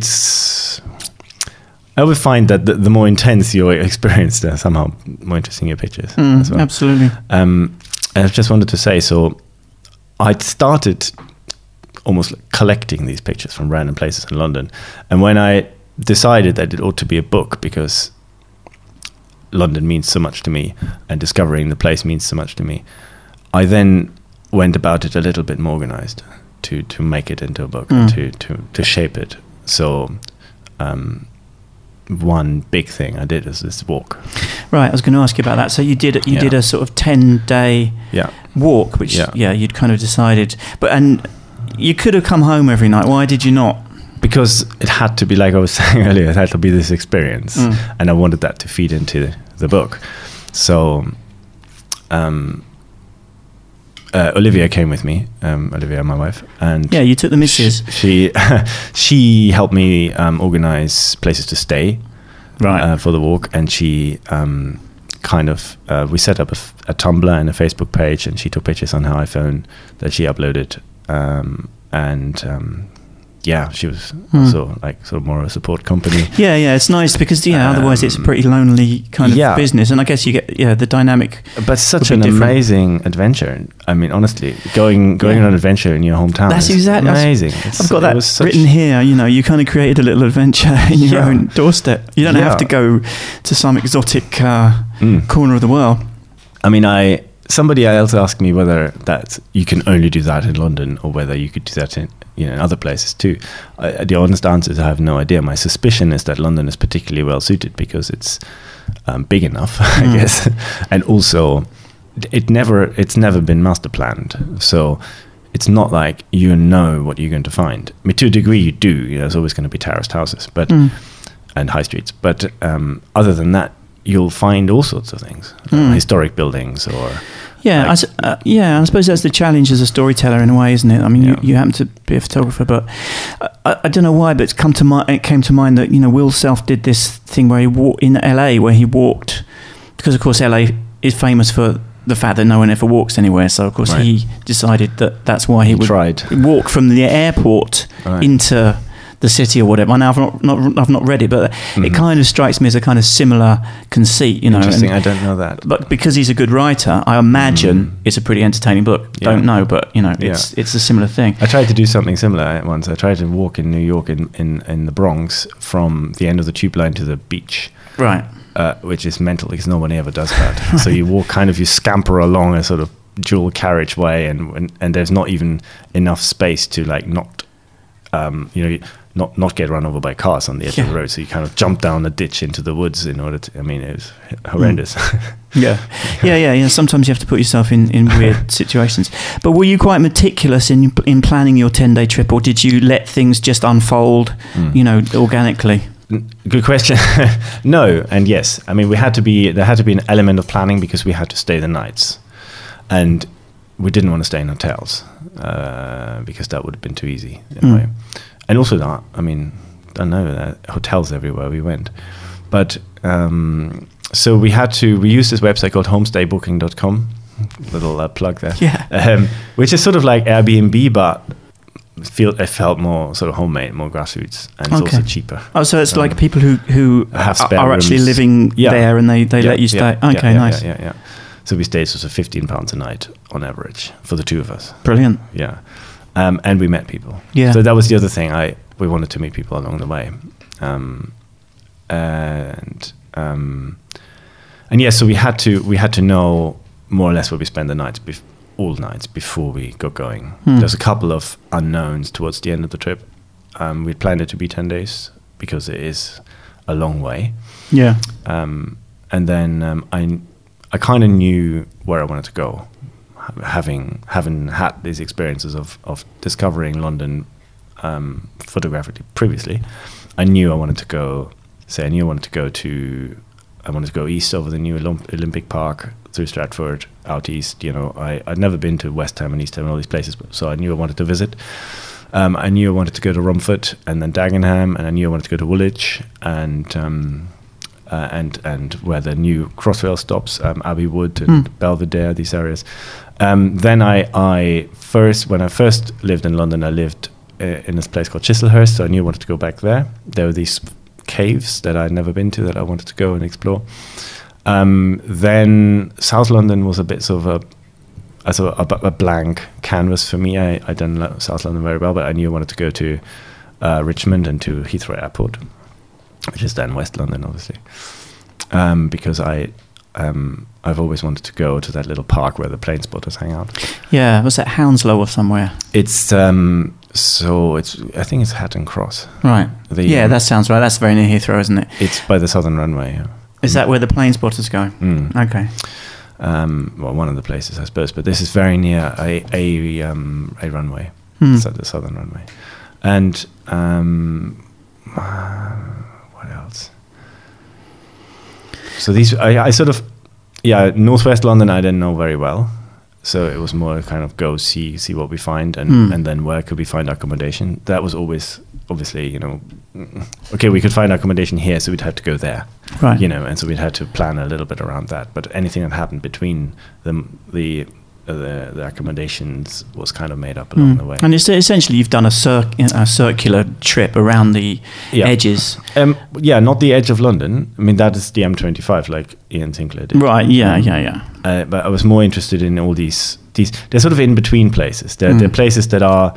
Speaker 2: I would find that the more intense your experience, the somehow more interesting your pictures as well.
Speaker 1: Absolutely.
Speaker 2: I just wanted to say, so I'd started almost like collecting these pictures from random places in London. And when I decided that it ought to be a book, because London means so much to me and discovering the place means so much to me, I then went about it a little bit more organized to make it into a book, to shape it. So one big thing I did is this walk.
Speaker 1: Right, I was going to ask you about that. So you did a sort of 10-day walk, which you'd kind of decided, and you could have come home every night. Why did you not?
Speaker 2: Because it had to be, like I was saying earlier, it had to be this experience, and I wanted that to feed into the book. So Olivia came with me, Olivia, my wife, and
Speaker 1: you took the missus.
Speaker 2: She helped me organize places to stay,
Speaker 1: right, for
Speaker 2: the walk, and she we set up a Tumblr and a Facebook page, and she took pictures on her iPhone that she uploaded, she was also like sort of more a support company. Yeah,
Speaker 1: it's nice because otherwise it's a pretty lonely kind of business, and I guess you get the dynamic.
Speaker 2: But such an amazing adventure. I mean, honestly, going on an adventure in your hometown. That's exactly amazing.
Speaker 1: I've got that written here. You know, you kind of created a little adventure in your own doorstep. You don't have to go to some exotic corner of the world. I mean,
Speaker 2: somebody else asked me whether that you can only do that in London or whether you could do that in other places too. The honest answer is I have no idea. My suspicion is that London is particularly well suited because it's big enough, I guess, and also it's never been master planned. So it's not like you know what you're going to find. I mean, to a degree you do. There's always going to be terraced houses, and high streets. But other than that, you'll find all sorts of things, historic buildings or.
Speaker 1: I suppose that's the challenge as a storyteller in a way, isn't it? I mean, you happen to be a photographer, but I don't know why, but it came to mind that, Will Self did this thing where he walked in LA, where he walked, because of course LA is famous for the fact that no one ever walks anywhere. So of course he decided that's why he would walk from the airport into the city or whatever. Now I've not read it, but it kind of strikes me as a kind of similar conceit,
Speaker 2: Interesting, I don't know that.
Speaker 1: But because he's a good writer, I imagine it's a pretty entertaining book. Don't know, but it's a similar thing.
Speaker 2: I tried to do something similar once. I tried to walk in New York in the Bronx from the end of the tube line to the beach.
Speaker 1: Right.
Speaker 2: Which is mental because nobody ever does that. So you walk you scamper along a sort of dual carriageway and there's not even enough space to like not not get run over by cars on the edge of the road. So you kind of jump down a ditch into the woods in order to. I mean, it was horrendous.
Speaker 1: Yeah. Sometimes you have to put yourself in weird situations. But were you quite meticulous in planning your 10-day trip, or did you let things just unfold, organically?
Speaker 2: Good question. No and yes. I mean, there had to be an element of planning because we had to stay the nights, and we didn't want to stay in hotels because that would have been too easy in a way. And also that, I mean, I know hotels everywhere we went, but so we used this website called homestaybooking.com. Little plug there.
Speaker 1: Yeah.
Speaker 2: Which is sort of like Airbnb, but it felt more sort of homemade, more grassroots, and it's also cheaper.
Speaker 1: Oh, so it's like people who are actually living there, and they let you stay. Nice.
Speaker 2: Yeah. So we stayed sort of £15 a night on average for the two of us.
Speaker 1: Brilliant.
Speaker 2: Yeah. And we met people.
Speaker 1: Yeah.
Speaker 2: So that was the other thing. We wanted to meet people along the way. So we had to know more or less where we spend the nights, all nights before we got going. There's a couple of unknowns towards the end of the trip. We planned it to be 10 days because it is a long way.
Speaker 1: Yeah.
Speaker 2: And then I kind of knew where I wanted to go, having had these experiences of discovering London photographically previously. I knew I wanted to go east over the new Olympic Park, through Stratford, out east. I'd never been to West Ham and East Ham and all these places, so I knew I wanted to visit. I knew I wanted to go to Romford and then Dagenham, and I knew I wanted to go to Woolwich and where the new Crossrail stops, Abbey Wood and Belvedere, these areas. Then when I first lived in London, I lived in this place called Chislehurst, so I knew I wanted to go back there. There were these caves that I'd never been to that I wanted to go and explore. Then South London was a bit sort of a blank canvas for me. I didn't know South London very well, but I knew I wanted to go to Richmond and to Heathrow Airport, which is then West London, obviously, because I've always wanted to go to that little park where the plane spotters hang out.
Speaker 1: Yeah, was that Hounslow or somewhere?
Speaker 2: It's I think it's Hatton Cross.
Speaker 1: Right. That sounds right. That's very near Heathrow, isn't it?
Speaker 2: It's by the Southern Runway. Yeah.
Speaker 1: Is that where the plane spotters go? Okay.
Speaker 2: Well, one of the places, I suppose, but this is very near a runway. It's at the Southern Runway. And what else? So these, I sort of, Northwest London I didn't know very well. So it was more kind of go see what we find, and then where could we find accommodation. That was always, obviously, okay, we could find accommodation here, so we'd have to go there.
Speaker 1: Right.
Speaker 2: And so we'd had to plan a little bit around that. But anything that happened between the accommodations was kind of made up along the way. And
Speaker 1: essentially you've done a circular trip around the edges.
Speaker 2: Not the edge of London. I mean, that is the M25, like Ian Tinkler did.
Speaker 1: Right, yeah.
Speaker 2: But I was more interested in all these they're sort of in-between places. They're places that are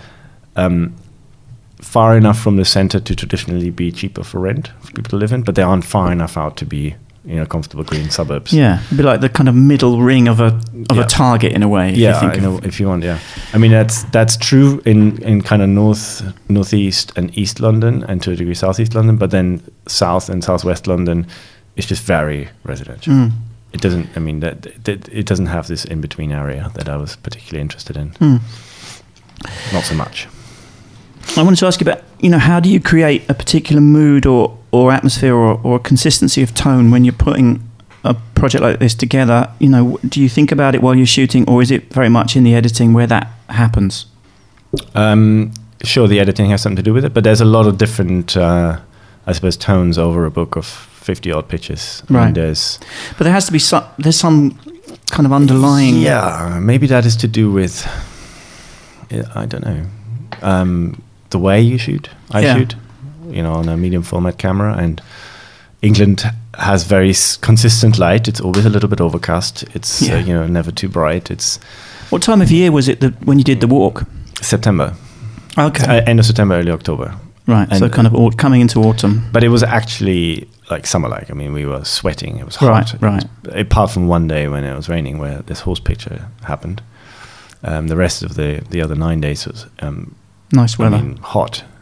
Speaker 2: far enough from the centre to traditionally be cheaper for rent for people to live in, but they aren't far enough out to be comfortable green suburbs.
Speaker 1: Yeah, it'd be like the kind of middle ring of a target in a way.
Speaker 2: If you want. Yeah, I mean that's true in kind of northeast and east London, and to a degree southeast London. But then south and southwest London is just very residential. It doesn't. I mean that it doesn't have this in between area that I was particularly interested in. Not so much.
Speaker 1: I wanted to ask you about, how do you create a particular mood or atmosphere or a consistency of tone when you're putting a project like this together? Do you think about it while you're shooting, or is it very much in the editing where that happens?
Speaker 2: Sure, the editing has something to do with it, but there's a lot of different, I suppose, tones over a book of 50-odd pictures.
Speaker 1: Right. But there has to be there's some kind of underlying...
Speaker 2: Yeah, maybe that is to do with, I don't know, the way you shoot. I shoot, on a medium format camera, and England has very consistent light. It's always a little bit overcast. It's never too bright.
Speaker 1: What time of year was it when you did the walk?
Speaker 2: September.
Speaker 1: Okay.
Speaker 2: End of September, early October.
Speaker 1: Right. And so kind of coming into autumn.
Speaker 2: But it was actually like summer-like. I mean, we were sweating. It was hot.
Speaker 1: Right.
Speaker 2: Apart from one day when it was raining, where this horse picture happened. The rest of the other 9 days was.
Speaker 1: Nice weather.
Speaker 2: I mean, hot.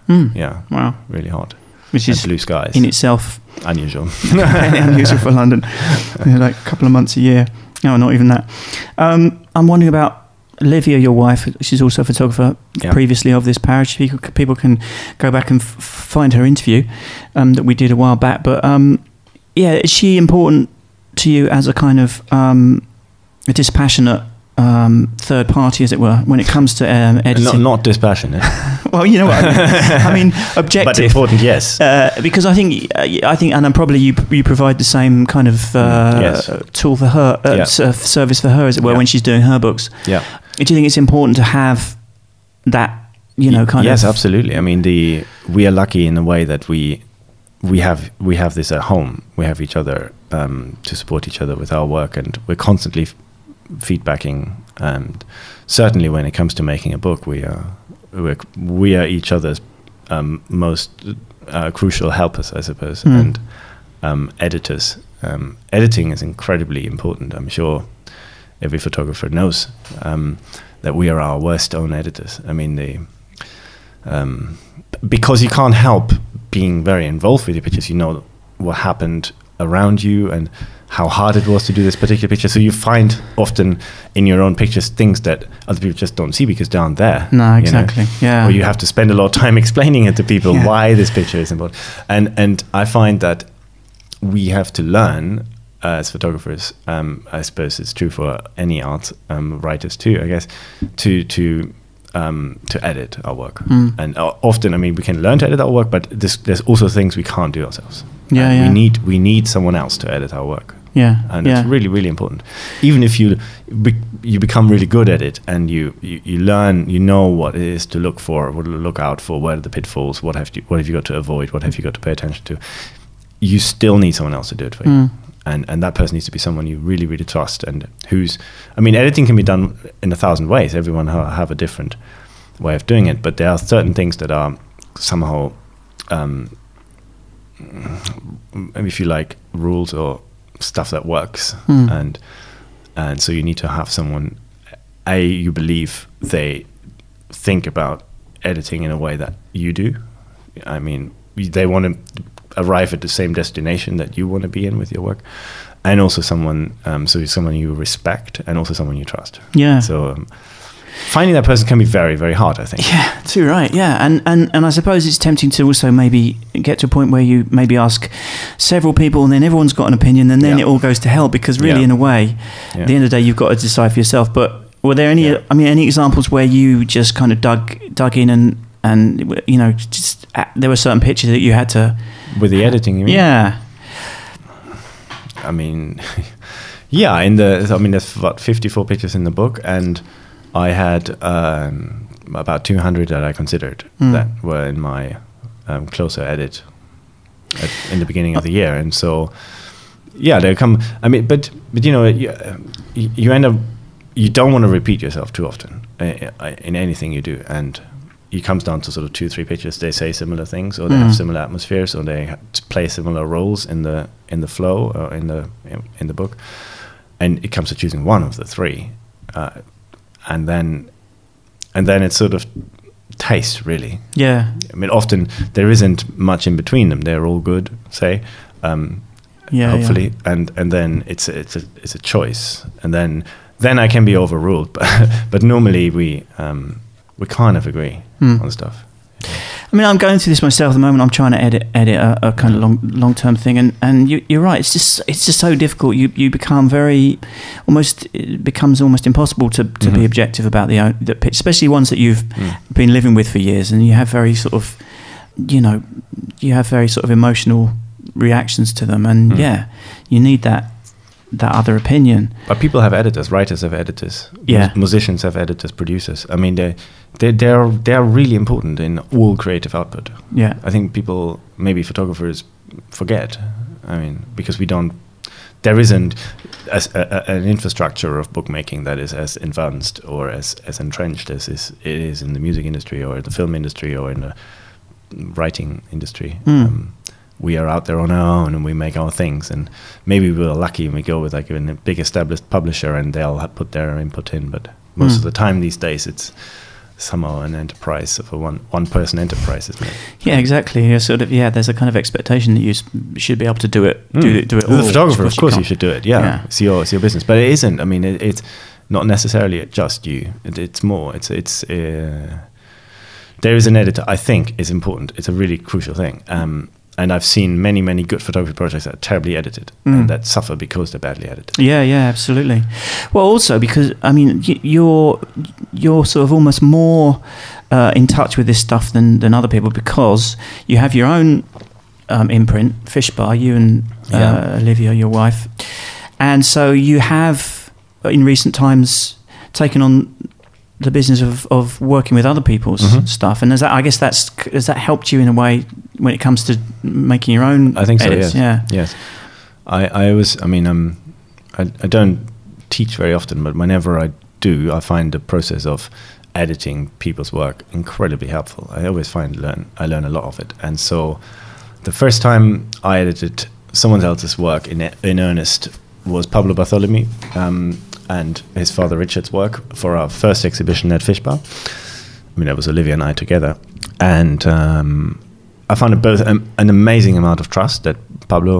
Speaker 2: Yeah,
Speaker 1: Wow.
Speaker 2: really hot.
Speaker 1: Which
Speaker 2: And
Speaker 1: is
Speaker 2: blue skies.
Speaker 1: in itself
Speaker 2: Unusual.
Speaker 1: fairly unusual for London. Like a couple of months a year. No, not even that. I'm wondering about Olivia, your wife. She's also a photographer previously of this parish. People can go back and find her interview that we did a while back. But is she important to you as a kind of a dispassionate third party, as it were, when it comes to editing?
Speaker 2: Not dispassionate.
Speaker 1: Well, you know what I mean. I mean, objective.
Speaker 2: But important, yes.
Speaker 1: Because I think, and then probably you provide the same kind of tool for her, service for her, as it were, when she's doing her books.
Speaker 2: Yeah.
Speaker 1: Do you think it's important to have that, kind of?
Speaker 2: Yes, absolutely. I mean, we are lucky in the way that we have this at home. We have each other to support each other with our work, and we're constantly feedbacking. And certainly, when it comes to making a book, we are each other's most crucial helpers, I suppose, and editors. Editing is incredibly important. I'm sure every photographer knows that we are our worst own editors. I mean, because you can't help being very involved with your pictures. You know what happened around you and how hard it was to do this particular picture. So you find often in your own pictures things that other people just don't see because they aren't there.
Speaker 1: No, exactly. Yeah.
Speaker 2: Or you have to spend a lot of time explaining it to people why this picture is important. And I find that we have to learn as photographers, I suppose it's true for any art writers too, I guess, to edit our work. And often, I mean, we can learn to edit our work, but there's also things we can't do ourselves. We need someone else to edit our work.
Speaker 1: Yeah,
Speaker 2: and it's really, really important. Even if you become really good at it, and you learn, you know what it is to look for, what to look out for, where are the pitfalls, what have you got to avoid, what have you got to pay attention to. You still need someone else to do it for you. And that person needs to be someone you really, really trust, and editing can be done in 1,000 ways. Everyone have a different way of doing it, but there are certain things that are somehow, if you like, rules or stuff that works, and so you need to have someone, you believe they think about editing in a way that you do. I mean, they want to arrive at the same destination that you want to be in with your work, and also someone you respect, and also someone you trust.
Speaker 1: Yeah.
Speaker 2: So finding that person can be very, very hard, I think.
Speaker 1: Yeah, too right. Yeah, and I suppose it's tempting to also maybe get to a point where you maybe ask several people, and then everyone's got an opinion, and then it all goes to hell, because really, in a way, at the end of the day, you've got to decide for yourself. But were there any? I mean, any examples where you just kind of dug in and just there were certain pictures that you had to.
Speaker 2: With the editing, you mean?
Speaker 1: Yeah.
Speaker 2: I mean, there's about 54 pictures in the book, and I had about 200 that I considered that were in my closer edit in the beginning of the year, and so they come. I mean, but you end up, you don't want to repeat yourself too often in anything you do, and it comes down to sort of 2-3 pictures. They say similar things, or they have similar atmospheres, or they play similar roles in the flow or in the book, and it comes to choosing one of the three, and then it's sort of taste, really. Yeah. I mean, often there isn't much in between them. They're all good, say, hopefully, and then it's a choice, and then I can be overruled, but normally we kind of agree on stuff.
Speaker 1: I mean, I'm going through this myself at the moment. I'm trying to edit a kind of long-term thing, and you're right. It's just so difficult. You become it becomes almost impossible to be objective about the pitch, especially ones that you've been living with for years, and you have very sort of, emotional reactions to them, and you need that other opinion.
Speaker 2: But people have editors, writers have editors, musicians have editors, producers. I mean, they're really important in all creative output. Yeah, I think people, maybe photographers, forget. I mean, because there isn't an infrastructure of bookmaking that is as advanced or as entrenched as it is in the music industry or the film industry or in the writing industry. We are out there on our own and we make our things, and maybe we're lucky and we go with like a big established publisher and they'll put their input in, but most of the time these days it's somehow an enterprise of a one person enterprise, isn't it?
Speaker 1: Yeah, exactly. You're sort of, there's a kind of expectation that you should be able to do it. Do it all.
Speaker 2: The photographer, of course, you should do it. Yeah, it's your business, but it isn't. I mean, it's not necessarily just you. It's more. It's there is an editor. I think is important. It's a really crucial thing. And I've seen many good photography projects that are terribly edited and that suffer because they're badly edited. Yeah,
Speaker 1: absolutely. Well, also because I mean, you're sort of almost more in touch with this stuff than other people because you have your own imprint, Fishbar. You and Olivia, your wife, and so you have in recent times taken on the business of working with other people's stuff, and has that helped you in a way when it comes to making your own?
Speaker 2: I think
Speaker 1: edits?
Speaker 2: So. Yes. I don't teach very often, but whenever I do, I find the process of editing people's work incredibly helpful. I always I learn a lot of it, and so the first time I edited someone else's work in earnest was Pablo Bartholomew. And his father Richard's work for our first exhibition at Fishbar. I mean, that was Olivia and I together. And I found it both an amazing amount of trust that Pablo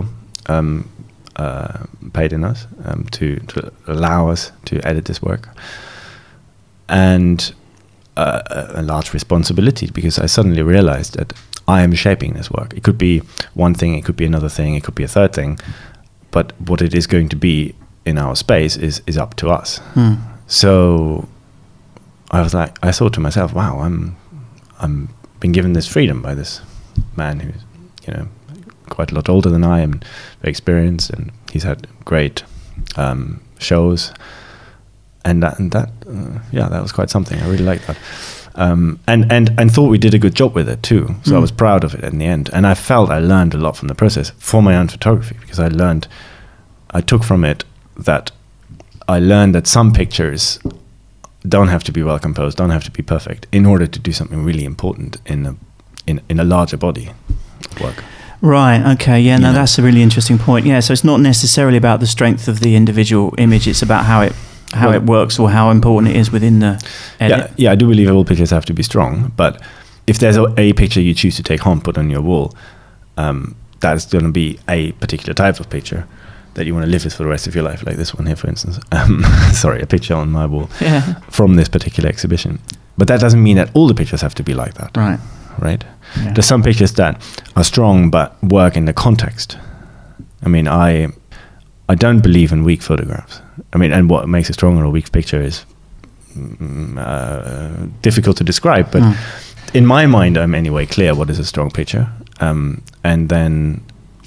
Speaker 2: paid in us to allow us to edit this work. And a large responsibility, because I suddenly realized that I am shaping this work. It could be one thing, it could be another thing, it could be a third thing. But what it is going to be in our space is up to us. So I thought to myself, wow, I'm been given this freedom by this man who's quite a lot older than I am, very experienced, and he's had great shows, and that was quite something. I really liked that, and thought we did a good job with it too. So I was proud of it in the end, and I felt I learned a lot from the process for my own photography, because I took from it that I learned that some pictures don't have to be well composed, don't have to be perfect in order to do something really important in a larger body of work.
Speaker 1: Right, okay, yeah, that's a really interesting point. Yeah, so it's not necessarily about the strength of the individual image, it's about how it works or how important it is within the edit.
Speaker 2: Yeah, I do believe all pictures have to be strong, but if there's a picture you choose to take home, put on your wall, that's going to be a particular type of picture that you want to live with for the rest of your life, like this one here, for instance. A picture on my wall from this particular exhibition. But that doesn't mean that all the pictures have to be like that. Right? Yeah. There's some pictures that are strong but work in the context. I mean, I don't believe in weak photographs. I mean, and what makes a strong or a weak picture is difficult to describe, but in my mind, I'm anyway clear what is a strong picture. And then,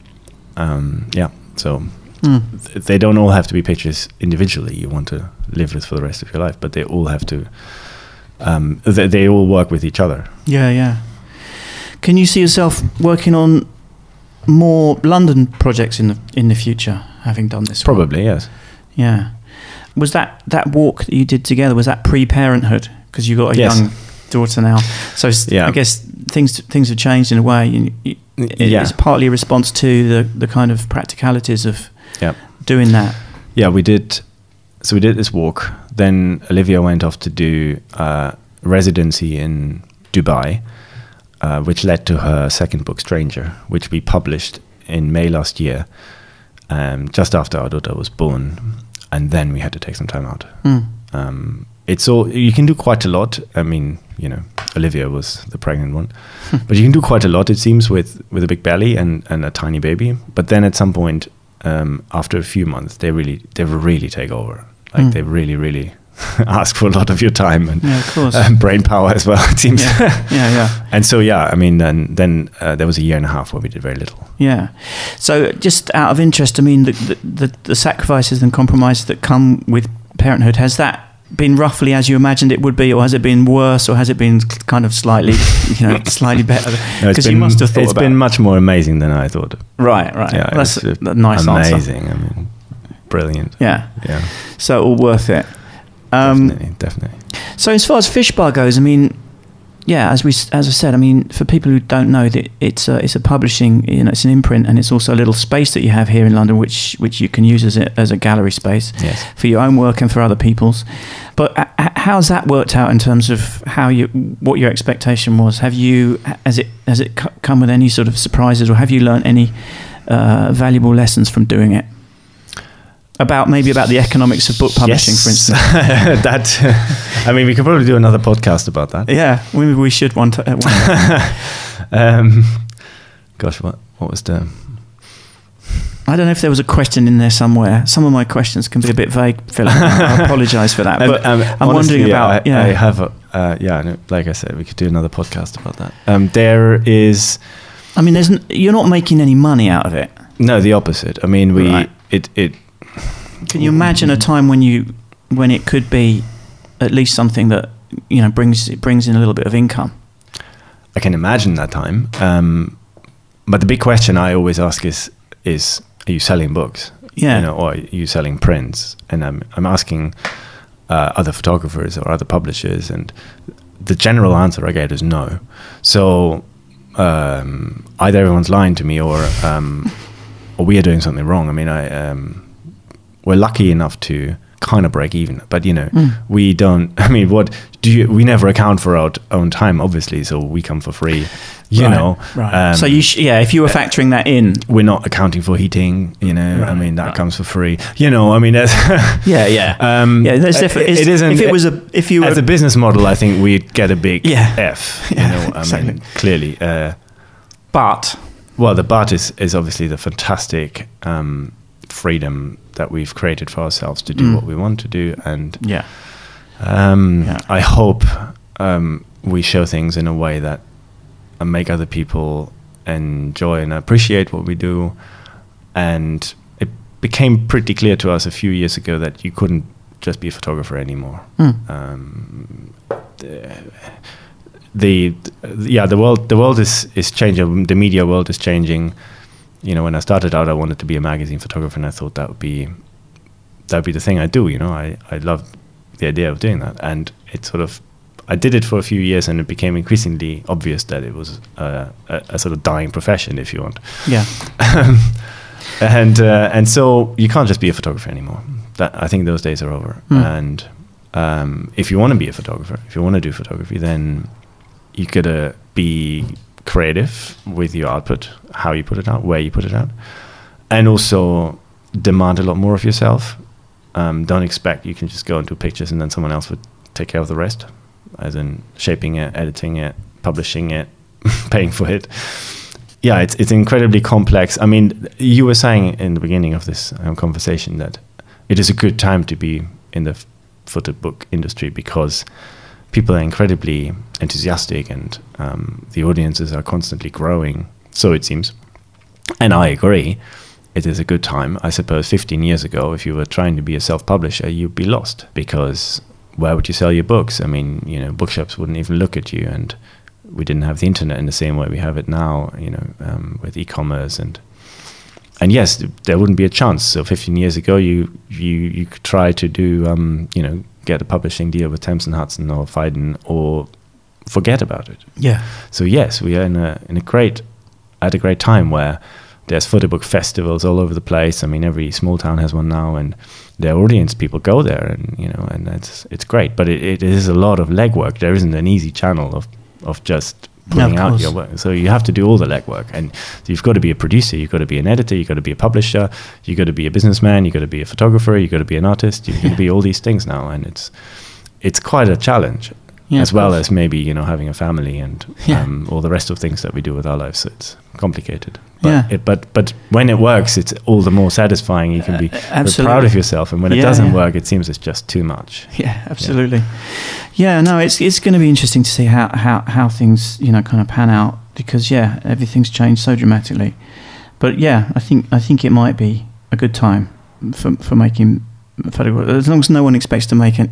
Speaker 2: so... They don't all have to be pictures individually you want to live with for the rest of your life, but they all have to they all work with each other.
Speaker 1: Yeah. Can you see yourself working on more London projects in the future, having done this?
Speaker 2: Probably, yes.
Speaker 1: Yeah. Was that walk that you did together, was that pre-parenthood? Because you've got a young daughter now. So I guess things have changed in a way. It's partly a response to the kind of practicalities of doing that.
Speaker 2: Yeah, we did. So we did this walk. Then Olivia went off to do residency in Dubai, which led to her second book, Stranger, which we published in May last year, just after our daughter was born. And then we had to take some time out. It's all, you can do quite a lot. I mean, Olivia was the pregnant one, but you can do quite a lot, it seems, with a big belly and a tiny baby. But then at some point, after a few months, they really take over. Like they really ask for a lot of your time and brain power as well, it seems.
Speaker 1: Yeah.
Speaker 2: And so, I mean, then there was a year and a half where we did very little.
Speaker 1: Yeah. So just out of interest, I mean, the sacrifices and compromises that come with parenthood, has that been roughly as you imagined it would be, or has it been worse, or has it been kind of slightly better? Because you must have thought
Speaker 2: it's been much more amazing than I thought.
Speaker 1: Right. Yeah, that's a nice answer.
Speaker 2: Amazing. I mean, brilliant.
Speaker 1: Yeah. So all worth it.
Speaker 2: Definitely.
Speaker 1: So as far as Fishbar goes, I mean, as I said, I mean, for people who don't know, that it's a publishing, it's an imprint, and it's also a little space that you have here in London, which you can use as a gallery space for your own work and for other people's. But how's that worked out in terms of what your expectation was? Has it come with any sort of surprises, or have you learned any valuable lessons from doing it? About the economics of book publishing, for instance.
Speaker 2: I mean, we could probably do another podcast about that.
Speaker 1: Yeah, maybe we should one day.
Speaker 2: Gosh, what was the...
Speaker 1: I don't know if there was a question in there somewhere. Some of my questions can be a bit vague, Philip. I apologise for that. But I'm
Speaker 2: honestly,
Speaker 1: wondering about...
Speaker 2: I have like I said, we could do another podcast about that. There is...
Speaker 1: I mean, you're not making any money out of it.
Speaker 2: No, the opposite. I mean,
Speaker 1: Can you imagine a time when it could be at least something that brings in a little bit of income?
Speaker 2: I can imagine that time. But the big question I always ask is are you selling books?
Speaker 1: Yeah.
Speaker 2: Or are you selling prints? And I'm asking other photographers or other publishers, and the general answer I get is no. So either everyone's lying to me, or we are doing something wrong. I mean, we're lucky enough to kind of break even, but we don't. I mean, we never account for our own time, obviously, so we come for free.
Speaker 1: Right. So if you were factoring that in,
Speaker 2: we're not accounting for heating. Right, I mean, that comes for free. I mean, there's
Speaker 1: there's definitely.
Speaker 2: It isn't.
Speaker 1: If you were
Speaker 2: as a business model, I think we'd get a big F.
Speaker 1: Exactly.
Speaker 2: I mean, clearly.
Speaker 1: But
Speaker 2: the but is obviously the fantastic freedom that we've created for ourselves to do what we want to do, and I hope we show things in a way that make other people enjoy and appreciate what we do. And it became pretty clear to us a few years ago that you couldn't just be a photographer anymore. The world is changing. The media world is changing. When I started out, I wanted to be a magazine photographer, and I thought that would be the thing I do. I loved the idea of doing that, and it sort of, I did it for a few years, and it became increasingly obvious that it was a sort of dying profession, if you want.
Speaker 1: Yeah.
Speaker 2: And so you can't just be a photographer anymore. I think those days are over. And if you want to be a photographer, if you want to do photography, then you gotta be creative with your output, how you put it out, where you put it out, and also demand a lot more of yourself. Don't expect you can just go and do pictures and then someone else would take care of the rest, as in shaping it, editing it, publishing it, paying for it. Yeah, it's incredibly complex. I mean, you were saying in the beginning of this conversation that it is a good time to be in the photo book industry because people are incredibly enthusiastic, and the audiences are constantly growing, so it seems. And I agree, it is a good time. I suppose 15 years ago, if you were trying to be a self-publisher, you'd be lost, because where would you sell your books? I mean, bookshops wouldn't even look at you, and we didn't have the internet in the same way we have it now, with e-commerce, and yes, there wouldn't be a chance. So 15 years ago, you could try to do, get a publishing deal with Thames and Hudson or Phaidon, or forget about it.
Speaker 1: Yeah.
Speaker 2: So yes, we are at a great time where there's photo book festivals all over the place. I mean, every small town has one now, and their audience people go there, and and it's great. But it is a lot of legwork. There isn't an easy channel of just putting out your work. So you have to do all the legwork, and you've got to be a producer, you've got to be an editor, you've got to be a publisher, you've got to be a businessman, you've got to be a photographer, you've got to be an artist, you've got to be all these things now, and it's quite a challenge, as well as maybe having a family and all the rest of things that we do with our lives. So it's complicated. But when it works, it's all the more satisfying. You can be proud of yourself, and when it doesn't work, it seems it's just too much.
Speaker 1: Yeah, absolutely. Yeah, no, it's going to be interesting to see how things kind of pan out, because everything's changed so dramatically. But I think it might be a good time for making photographs, as long as no one expects to make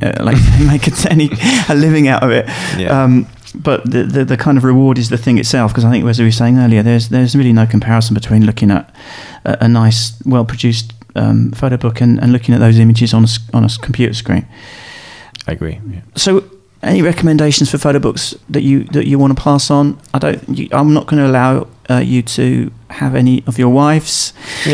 Speaker 1: a living out of it. Yeah. But the kind of reward is the thing itself, because I think, as we were saying earlier, there's really no comparison between looking at a nice, well-produced photo book and looking at those images on a computer screen.
Speaker 2: I agree. Yeah.
Speaker 1: So any recommendations for photo books that you want to pass on? I'm not going to allow you to have any of your wives,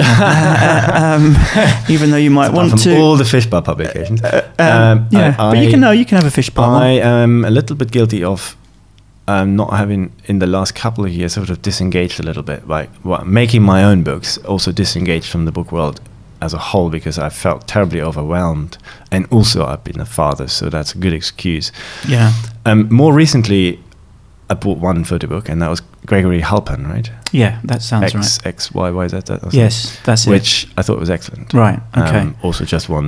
Speaker 1: even though you might want to.
Speaker 2: All the Fishbar publications.
Speaker 1: But you can have a Fishbar.
Speaker 2: I am a little bit guilty of not having, in the last couple of years, sort of disengaged a little bit by making my own books. Also disengaged from the book world as a whole, because I felt terribly overwhelmed, and also I've been a father, so that's a good excuse.
Speaker 1: Yeah.
Speaker 2: More recently, I bought one photo book, and that was Gregory Halpern, right?
Speaker 1: Yeah, that sounds right.
Speaker 2: XYY, is that?
Speaker 1: Yes, that's it.
Speaker 2: Which I thought was excellent.
Speaker 1: Right. Okay.
Speaker 2: Also, just won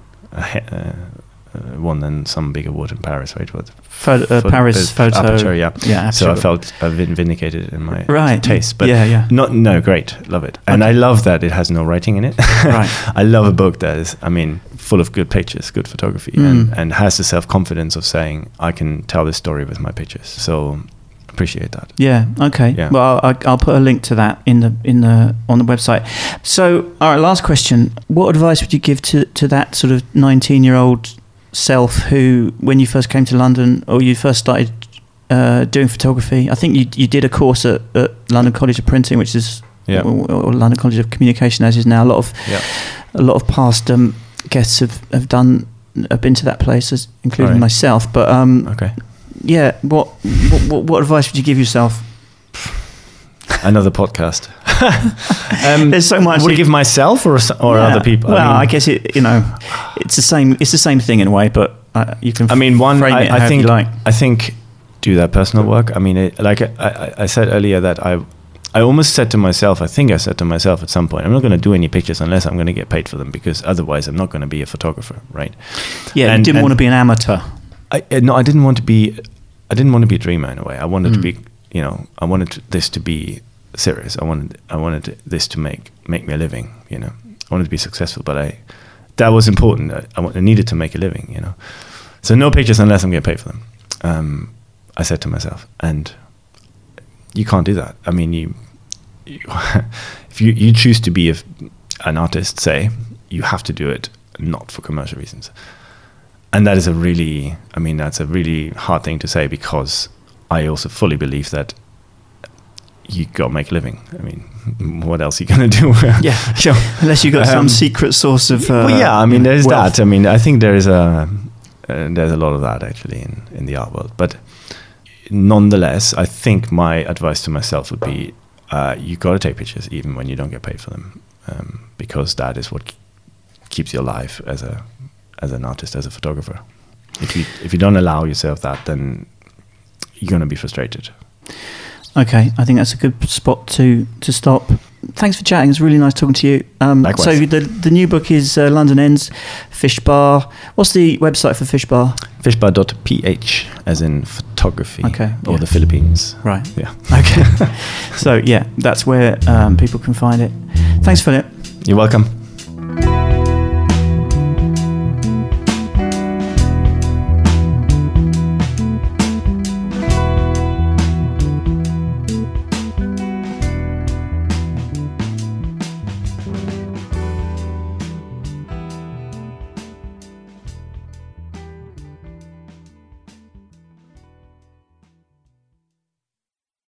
Speaker 2: some big award in Paris, right?
Speaker 1: Paris photo.
Speaker 2: Aperture, yeah.
Speaker 1: Yeah.
Speaker 2: So I felt I've been vindicated in my taste. But great, love it, and I love that it has no writing in it.
Speaker 1: Right.
Speaker 2: I love a book that is, full of good pictures, good photography, and has the self-confidence of saying, I can tell this story with my pictures. So appreciate that.
Speaker 1: Yeah. Okay. Yeah. Well, I'll put a link to that on the website. So, all right. Last question. What advice would you give to that sort of 19-year-old self who, when you first came to London or you first started doing photography, I think you did a course at London College of Printing, which is or London College of Communication, as is now. A lot of past guests have been to that place, including myself. But
Speaker 2: okay.
Speaker 1: Yeah, what advice would you give yourself?
Speaker 2: Another podcast.
Speaker 1: There's so much.
Speaker 2: Would you give myself or other people?
Speaker 1: Well, I guess it's the same. It's the same thing in a way, but you can. Frame it however you like.
Speaker 2: I think do that personal work. I said earlier that I almost said to myself. I think I said to myself at some point, I'm not going to do any pictures unless I'm going to get paid for them, because otherwise I'm not going to be a photographer, right?
Speaker 1: Yeah, you didn't want to be an amateur.
Speaker 2: I didn't want to be a dreamer in a way. I wanted to be, I wanted this to be serious. I wanted this to make me a living. I wanted to be successful, but that was important. I needed to make a living. So no pictures unless I'm getting paid for them. I said to myself, and you can't do that. If you choose to be an artist, say, you have to do it not for commercial reasons. And that is that's a really hard thing to say, because I also fully believe that you got to make a living. What else are you going to do?
Speaker 1: Yeah, sure. Unless you got some secret source of.
Speaker 2: There's
Speaker 1: wealth.
Speaker 2: that. I think there's a lot of that actually in the art world. But nonetheless, I think my advice to myself would be, you got to take pictures even when you don't get paid for them, because that is what keeps you alive as an artist, as a photographer. If you don't allow yourself that, then you're going to be frustrated.
Speaker 1: Okay, I think that's a good spot to stop. Thanks for chatting. It's really nice talking to you.
Speaker 2: Likewise.
Speaker 1: So the new book is London Ends, Fishbar. What's the website for Fishbar?
Speaker 2: Fishbar.ph, as in photography, or the Philippines.
Speaker 1: Right.
Speaker 2: Yeah.
Speaker 1: Okay. So that's where people can find it. Thanks, Philip.
Speaker 2: You're welcome.